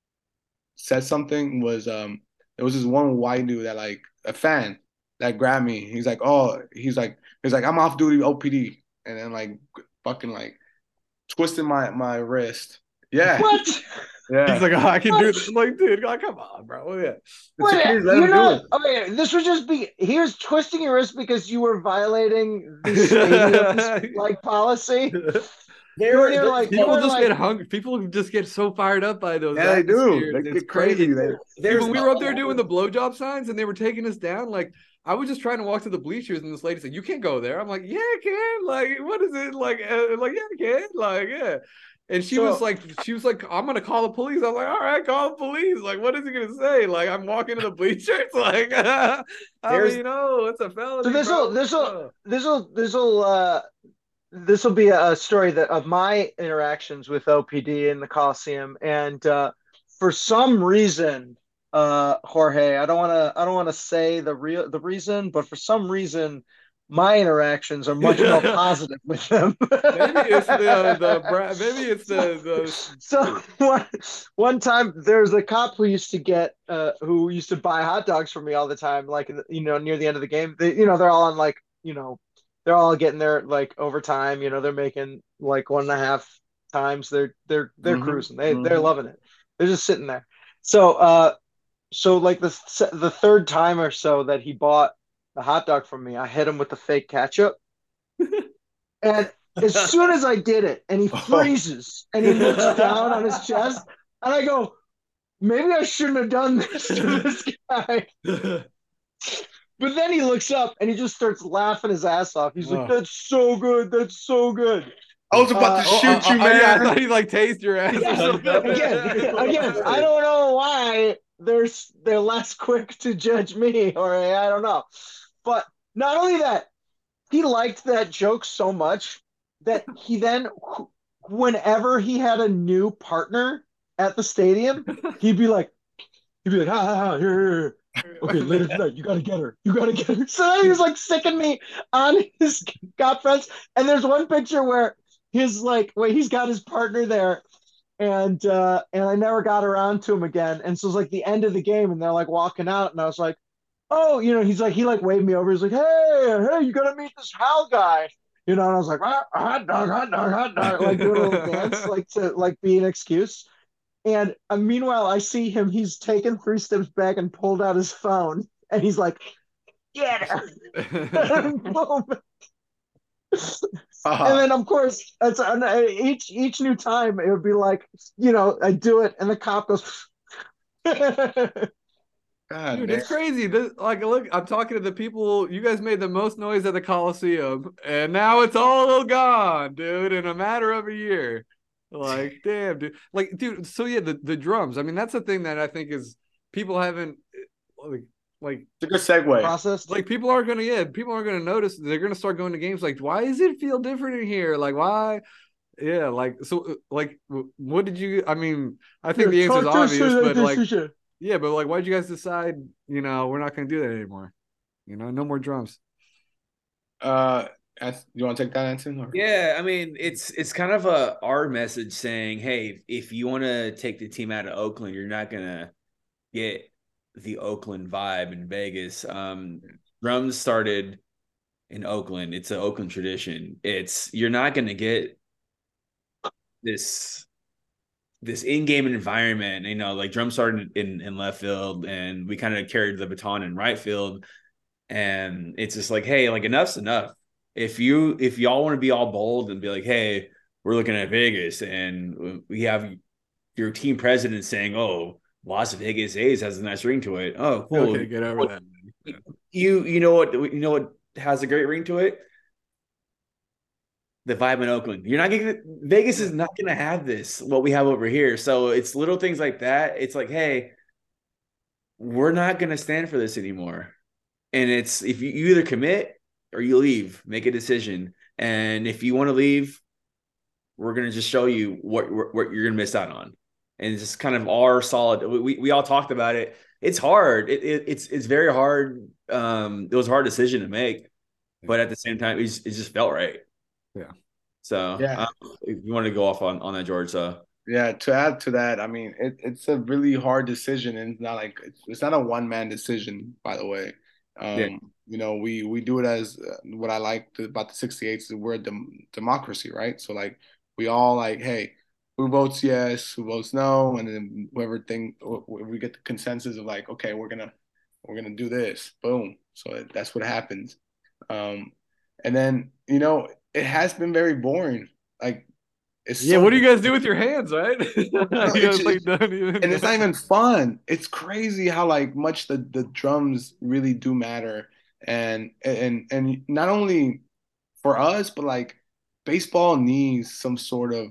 said something was um there was this one white dude that like a fan that grabbed me. He's like, oh, he's like he's like I'm off duty O P D, and then like fucking like twisting my my wrist. Yeah, What? He's yeah. like, oh, I can do What? this. I'm like, dude, like, come on, bro. Yeah. The Wait, security let you're him do it. not. Okay, this would just be here's twisting your wrist because you were violating the stadium's like policy. You're There, there there's like you People were no, just get like hungry. People just get so fired up by those Yeah, they do. atmospheres. They It's get crazy. crazy. They, Dude, there's when we no were up there doing the blowjob signs and they were taking us down, like I was just trying to walk to the bleachers, and this lady said, "You can't go there." I'm like, "Yeah, I can." Like, what is it? Like, uh, like, yeah, I can. Like, yeah. And she was so. like, she was like, "I'm gonna call the police." I'm like, "All right, call the police." Like, what is he gonna say? Like, I'm walking to the bleachers. Like, I there's mean, no, it's a So felony, this will bro. this will Oh. this will this will uh this will be a story that of my interactions with O P D in the Coliseum, and uh, for some reason, uh, Jorge, I don't want to I don't want to say the real the reason, but for some reason, my interactions are much more positive with them. Maybe it's the uh, the bra- maybe it's so, the the so one, one time there's a cop who used to get uh, who used to buy hot dogs for me all the time, like you know near the end of the game. They, you know they're all on like you know they're all getting their like overtime. You know, they're making like one and a half times. They're they're they're hmm cruising. They they're hmm loving it. They're just sitting there. So uh, so like the the third time or so that he bought the hot dog from me, I hit him with the fake ketchup, and as soon as I did it, and he Oh, freezes and he looks down on his chest, and I go, maybe I shouldn't have done this to this guy. But then he looks up and he just starts laughing his ass off. He's like, oh. "That's so good. That's so good." I was about Uh, to Oh, shoot uh, you, uh, yeah, I man. thought he like tased your ass or something. again, again, I don't know why they're they're less quick to judge me, or I don't know. But not only that, he liked that joke so much that he then, whenever he had a new partner at the stadium, he'd be like, he'd be like, "Ha ha ha, here, here, here. Okay, later tonight, you gotta get her. You gotta get her." So he was like sicking me on his got friends. And there's one picture where his like, wait, he's got his partner there, and uh, and I never got around to him again. And so it was like the end of the game, and they're like walking out, and I was like, oh, you know, he's like, he like waved me over. He's like, hey, hey, you gotta meet this Hal guy. You know, and I was like, ah, hot dog, hot dog, hot dog, like doing a little dance, like to like be an excuse. And uh, meanwhile, I see him. He's taken three steps back and pulled out his phone, and he's like, "Get her!" And boom. And then, of course, it's uh, each each new time it would be like, you know, I do it, and the cop goes. God Dude, damn. it's crazy. This, like, look, I'm talking to the people. You guys made the most noise at the Coliseum, and now it's all gone, dude, in a matter of a year. Like, damn, dude. Like, dude. So yeah, the, the drums. I mean, that's the thing that I think is people haven't like like It's a good segue. Processed. like people aren't gonna yeah people aren't gonna notice. They're gonna start going to games. Like, why does it feel different in here? Like, why? Yeah, like so. Like, what did you? I mean, I think the answer is obvious, but like. Yeah, but like, why'd you guys decide, you know, we're not going to do that anymore? You know, no more drums. Uh, as- you want to take that, Anson? Or? Yeah, I mean, it's it's kind of a our message saying, hey, if you want to take the team out of Oakland, you're not gonna get the Oakland vibe in Vegas. Um, drums started in Oakland. It's an Oakland tradition. It's you're not gonna get this this in-game environment, you know, like drum started in, in left field and we kind of carried the baton in right field. And it's just like, hey, like enough's enough. If you, if y'all want to be all bold and be like, hey, we're looking at Vegas and we have your team president saying, oh, Las Vegas A's has a nice ring to it. Oh, cool. Okay, get over that. Yeah. You you know what you know what has a great ring to it? The vibe in Oakland. You're not gonna Vegas is not gonna have this, what we have over here. So it's little things like that. It's like, hey, we're not gonna stand for this anymore. And it's if you, you either commit or you leave, make a decision. And if you want to leave, we're gonna just show you what what you're gonna miss out on. And it's just kind of our solid. We we all talked about it. It's hard. It, it it's it's very hard. Um, it was a hard decision to make, but at the same time, it just, it just felt right. Yeah. So Yeah. um, if you want to go off on, on that, George. So Yeah, to add to that, I mean, it, it's a really hard decision, and it's not like it's, it's not a one man decision, by the way. Um, Yeah. You know, we we do it as uh, what I like to, about the sixty-eights is we're a dem democracy, right? So like we all like, hey, who votes yes, who votes no, and then whoever think we get the consensus of like, okay, we're gonna we're gonna do this, boom. So that's what happens. Um, and then you know, it has been very boring. Like it's Yeah, so what do you guys do with your hands, right? You guys, it's like, just- don't even- and it's not even fun. It's crazy how like much the the drums really do matter, and and and not only for us, but like baseball needs some sort of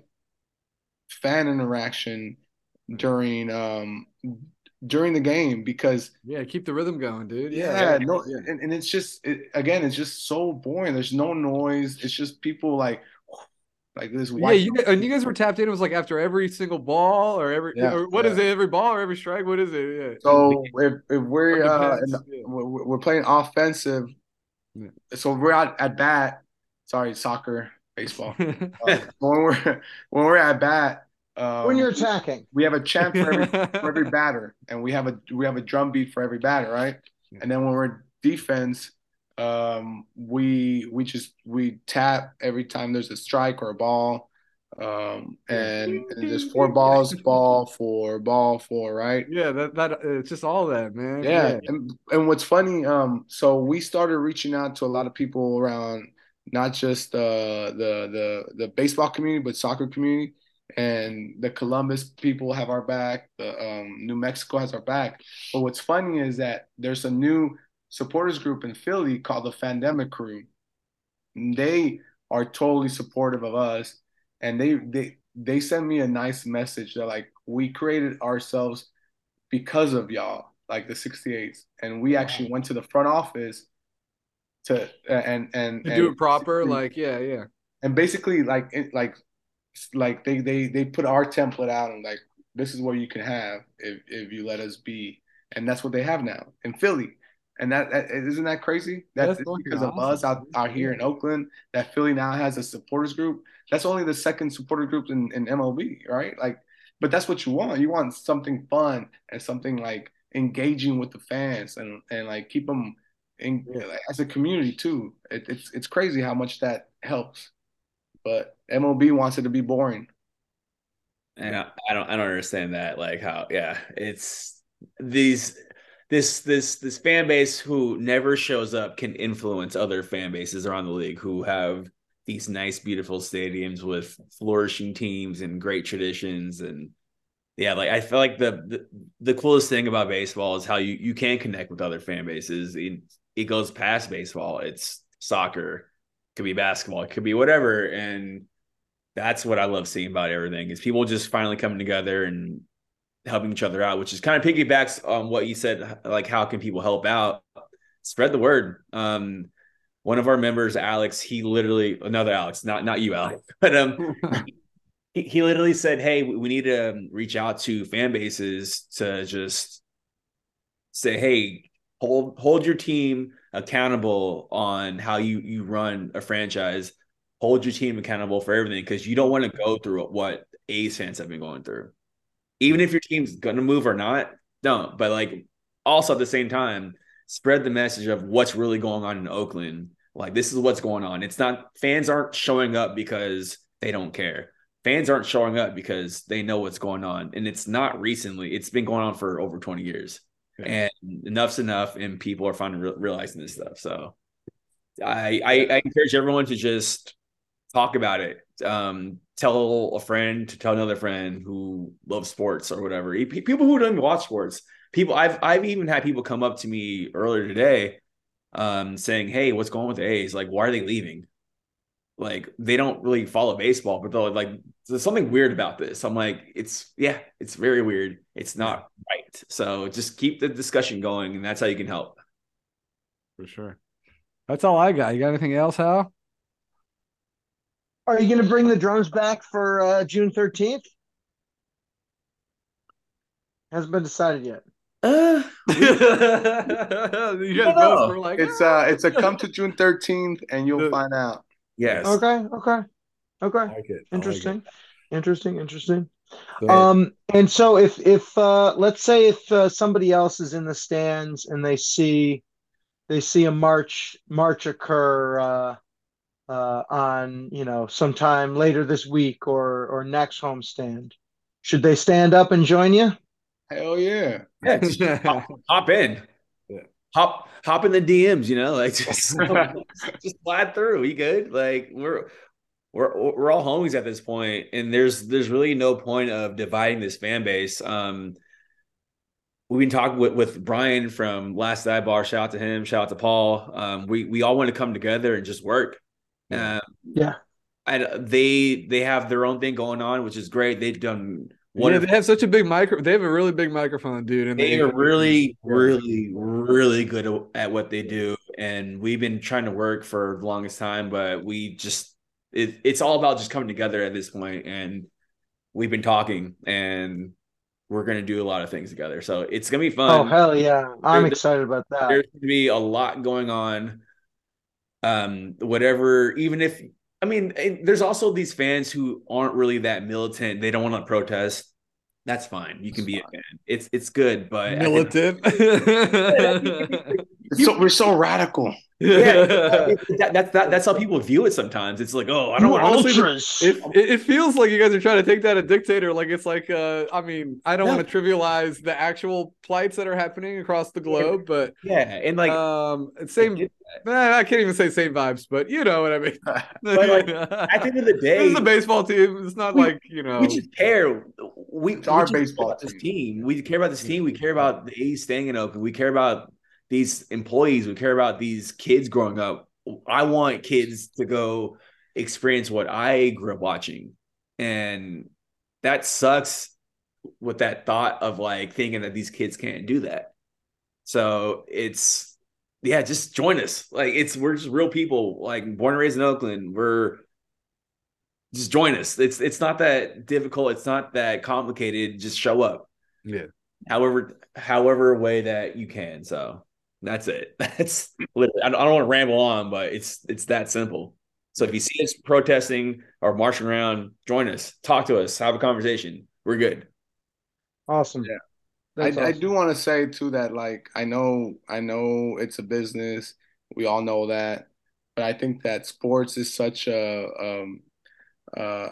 fan interaction during um during the game because Yeah, keep the rhythm going, dude. Yeah. yeah, like- no, yeah. and, and it's just it, again, it's just so boring. There's no noise. It's just people like like this Yeah, white. you guys, and you guys were tapped in. It was like after every single ball, or every Yeah, or what is yeah. it? Every ball or every strike? What is it? Yeah. So if if we're Or uh depends, in- yeah. we're, we're playing offensive, Yeah. so we're at at bat. Sorry, soccer, baseball. Uh, when we're when we're at bat, um, When you're attacking. we have a chant for every for every batter, and we have a we have a drum beat for every batter, right? And then when we're defense, um, we we just we tap every time there's a strike or a ball, um, and, and there's four balls, ball, four, ball, four, right? Yeah, that that it's just all that, man. Yeah, and and what's funny, um, so we started reaching out to a lot of people around not just uh, the the the baseball community, but soccer community, and the Columbus people have our back. The um, New Mexico has our back. But what's funny is that there's a new supporters group in Philly called the Fandemic Crew. And they are totally supportive of us, and they they they send me a nice message. They're like, we created ourselves because of y'all, like the sixty-eights, and we actually went to the front office to and and To and do it proper, basically- like yeah, yeah. and basically like it, like like they they they put our template out and like this is what you can have if if you let us be, and that's what they have now in Philly. And that, that isn't that crazy? That's That's fucking because of awesome, us out, dude. out here in Oakland that Philly now has a supporters group. That's only the second supporter group in, in M L B, right? Like, but that's what you want. You want something fun and something like engaging with the fans and and like keep them in Yeah. like, as a community too. It, it's it's crazy how much that helps. But M L B wants it to be boring. and I, I don't I don't understand that. Like how yeah, it's these this this this fan base who never shows up can influence other fan bases around the league who have these nice, beautiful stadiums with flourishing teams and great traditions. And yeah, like I feel like the the, the coolest thing about baseball is how you you can connect with other fan bases. It, it goes past baseball. It's soccer, it could be basketball, it could be whatever. And that's what I love seeing about everything is people just finally coming together and helping each other out, which is kind of piggybacks on what you said, like how can people help out? Spread the word. Um, one of our members, Alex, he literally another Alex, not not you, Alex, but um, he, he literally said, "Hey, we need to reach out to fan bases to just say, hey, hold hold your team accountable on how you you run a franchise. Hold your team accountable for everything because you don't want to go through what A's fans have been going through." Even if your team's going to move or not, don't. But like also at the same time, spread the message of what's really going on in Oakland. Like this is what's going on. It's not fans aren't showing up because they don't care. Fans aren't showing up because they know what's going on. And it's not recently. It's been going on for over twenty years. Yeah. And enough's enough. And people are finally re- realizing this stuff. So I, I I encourage everyone to just talk about it. Um, tell a friend to tell another friend who loves sports or whatever. People who don't even watch sports. People I've I've even had people come up to me earlier today, um, saying, "Hey, what's going on with the A's? Like, why are they leaving? Like, they don't really follow baseball, but they're like, there's something weird about this." I'm like, it's yeah, it's very weird. It's not right. So just keep the discussion going, and that's how you can help. For sure. That's all I got. You got anything else, Hal? Are you going to bring the drums back for uh, June thirteenth? Hasn't been decided yet. Uh, you guys both were like, it's uh, it's a come to June thirteenth, and you'll find out. Yes. Okay. Okay. Okay. I like it. I Interesting. like it. Interesting. Interesting. So, Um, and so if if uh, let's say if uh, somebody else is in the stands and they see they see a march march occur uh, uh, on you know sometime later this week or or next homestand, should they stand up and join you? Hell yeah! Yeah, just hop, hop in. Yeah. Hop hop in the D Ms, you know, like just just slide through. We good? Like we're we're we're all homies at this point, and there's there's really no point of dividing this fan base. Um, we've been talking with, with Brian from Last Sidebar. Shout out to him. Shout out to Paul. Um, we we all want to come together and just work. Yeah. Um, Yeah. and they they have their own thing going on, which is great. They've done. Yeah, they have such a big micro. They have a really big microphone, dude. And they they are really, really, really good at what they do. And we've been trying to work for the longest time, but we just it, it's all about just coming together at this point. And we've been talking, and we're gonna do a lot of things together. So it's gonna be fun. Oh hell yeah! I'm There- excited about that. There's gonna be a lot going on. Um, whatever, even if I mean, there's also these fans who aren't really that militant. They don't want to protest. That's fine. You can be a fan. It's it's good, but militant. So we're so radical. Yeah, that, that's that, that's how people view it sometimes. It's like, oh, I don't want ultras. It, it it feels like you guys are trying to take that a dictator. Like it's like, uh, I mean, I don't No. want to trivialize the actual plights that are happening across the globe, but yeah, and like, um, same. Nah, I can't even say same vibes, but you know what I mean. but like at the end of the day, this is a baseball team. It's not we, like you know. we just care. We, It's our we just baseball care about this team. team. We care about this team. We care about the A's staying in Oakland. We care about these employees. We care about these kids growing up. I want kids to go experience what I grew up watching. And that sucks with that thought of like thinking that these kids can't do that. So it's, yeah, just join us. Like it's, we're just real people, like born and raised in Oakland. We're just join us. It's, it's not that difficult. It's not that complicated. Just show up. Yeah. However, however way that you can. So that's it. That's literally, I don't, I don't want to ramble on, but it's it's that simple. So if you see us protesting or marching around, join us, talk to us, have a conversation. We're good. Awesome. Yeah. I, That's I awesome. do want to say too that like I know I know it's a business. We all know that, but I think that sports is such a um, uh,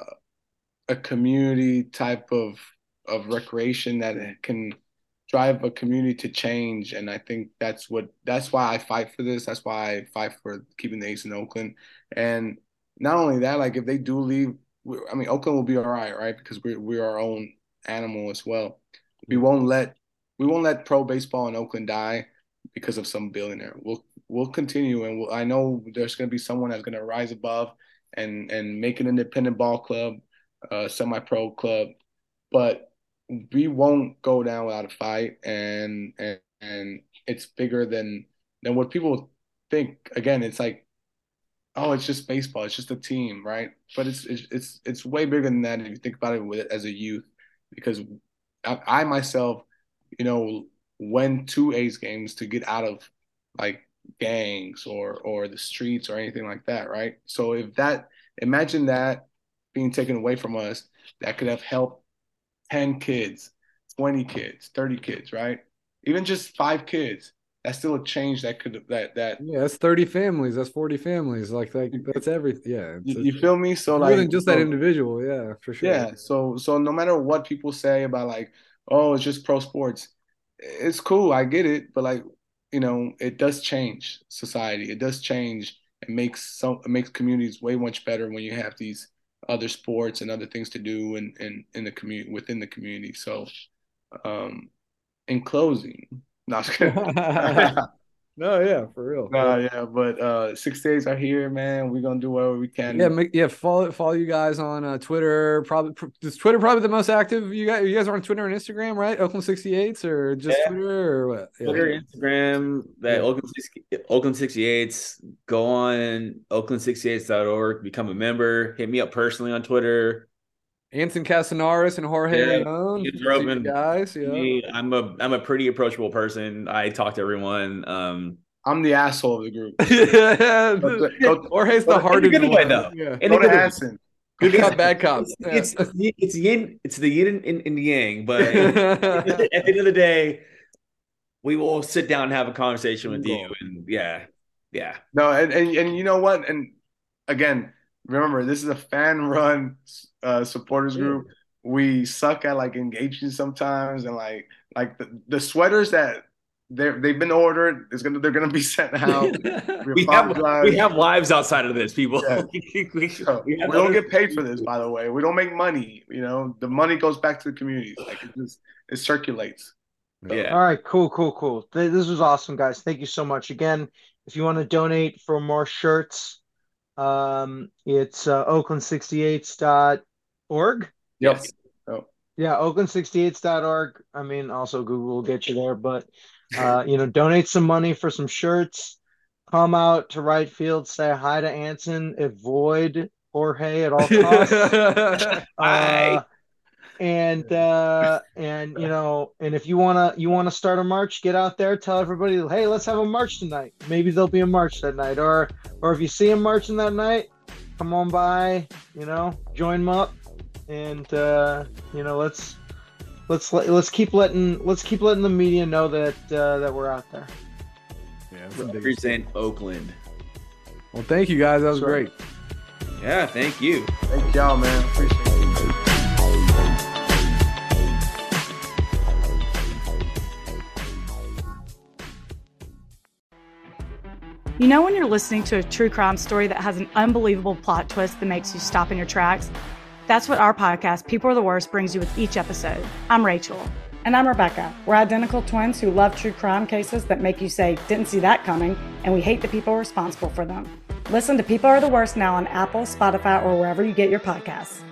a community type of of recreation that it can drive a community to change. And I think that's what that's why I fight for this. That's why I fight for keeping the A's in Oakland. And not only that, like if they do leave, we, I mean Oakland will be all right, right? Because we're we're our own animal as well. We won't let we won't let pro baseball in Oakland die because of some billionaire. We'll we'll continue, and we'll, I know there's going to be someone that's going to rise above and and make an independent ball club, uh, semi-pro club, but we won't go down without a fight, and and and it's bigger than than what people think. Again, it's like, oh, it's just baseball, it's just a team, right? But it's it's it's, it's way bigger than that if you think about it with as a youth, because I, I myself, you know, went to A's games to get out of like gangs or or the streets or anything like that, right? So if that, imagine that being taken away from us, that could have helped ten kids, twenty kids, thirty kids, right? Even just five kids. That's still a change that could that that Yeah, that's thirty families. That's forty families. Like that. That's every. Yeah. It's, you, you feel me? So more like than just so, that individual. Yeah, for sure. yeah. So so no matter what people say about like, oh, it's just pro sports, it's cool. I get it, but like, you know, it does change society. It does change. It makes some it makes communities way much better when you have these other sports and other things to do in in, in the community within the community. So, um, in closing, not no, yeah, for real. No, yeah, but uh, sixty-eights are here, man. We're gonna do whatever we can. Yeah, make, yeah. Follow follow you guys on uh, Twitter. Probably is Twitter probably the most active. You guys, you guys are on Twitter and Instagram, right? Oakland sixty-eights or just yeah. Twitter or what? Yeah. Twitter, Instagram, that yeah. Oakland Oakland sixty-eights. Go on Oakland sixty-eights dot org. Become a member. Hit me up personally on Twitter. Anson Casanaris and Jorge yeah, Leon, guys. Yeah, I'm a I'm a pretty approachable person. I talk to everyone. Um, I'm the asshole of the group. yeah, go, Jorge's the hardest one. Way, though. Yeah. Go to Anson. Good cop, bad cop. It's, yeah. it's it's yin, it's the yin and, and the yang. But at the end of the day, we will sit down and have a conversation with you. And yeah, yeah. No, and and, and you know what? And again, remember, this is a fan-run uh, supporters group. Yeah. We suck at like engaging sometimes, and like like the, the sweaters that they they've been ordered is gonna they're gonna be sent out. We, we have we have lives outside of this, people. Yeah. we, so, we, we don't get paid for this, by the way. We don't make money. You know, the money goes back to the communities. Like it just it circulates. So. Yeah. All right. Cool. Cool. Cool. This was awesome, guys. Thank you so much. Again, if you want to donate for more shirts. Um, it's uh, oakland sixty-eights dot org. Yep. Oh. Yeah, oakland sixty-eights dot org. I mean, also Google will get you there, but uh, you know, donate some money for some shirts. Come out to right field, say hi to Anson, avoid Jorge at all costs. uh, and uh, and you know, and if you wanna you wanna start a march, get out there, tell everybody, hey, let's have a march tonight. Maybe there'll be a march that night, or or if you see them marching that night, come on by, you know, join them up, and uh, you know, let's let's let's keep letting let's keep letting the media know that uh, that we're out there. Yeah, represent Oakland. Well, thank you guys. That was great. Yeah, thank you. Thank y'all, man. Appreciate it. You know when you're listening to a true crime story that has an unbelievable plot twist that makes you stop in your tracks? That's what our podcast, People Are the Worst, brings you with each episode. I'm Rachel. And I'm Rebecca. We're identical twins who love true crime cases that make you say, didn't see that coming, and we hate the people responsible for them. Listen to People Are the Worst now on Apple, Spotify, or wherever you get your podcasts.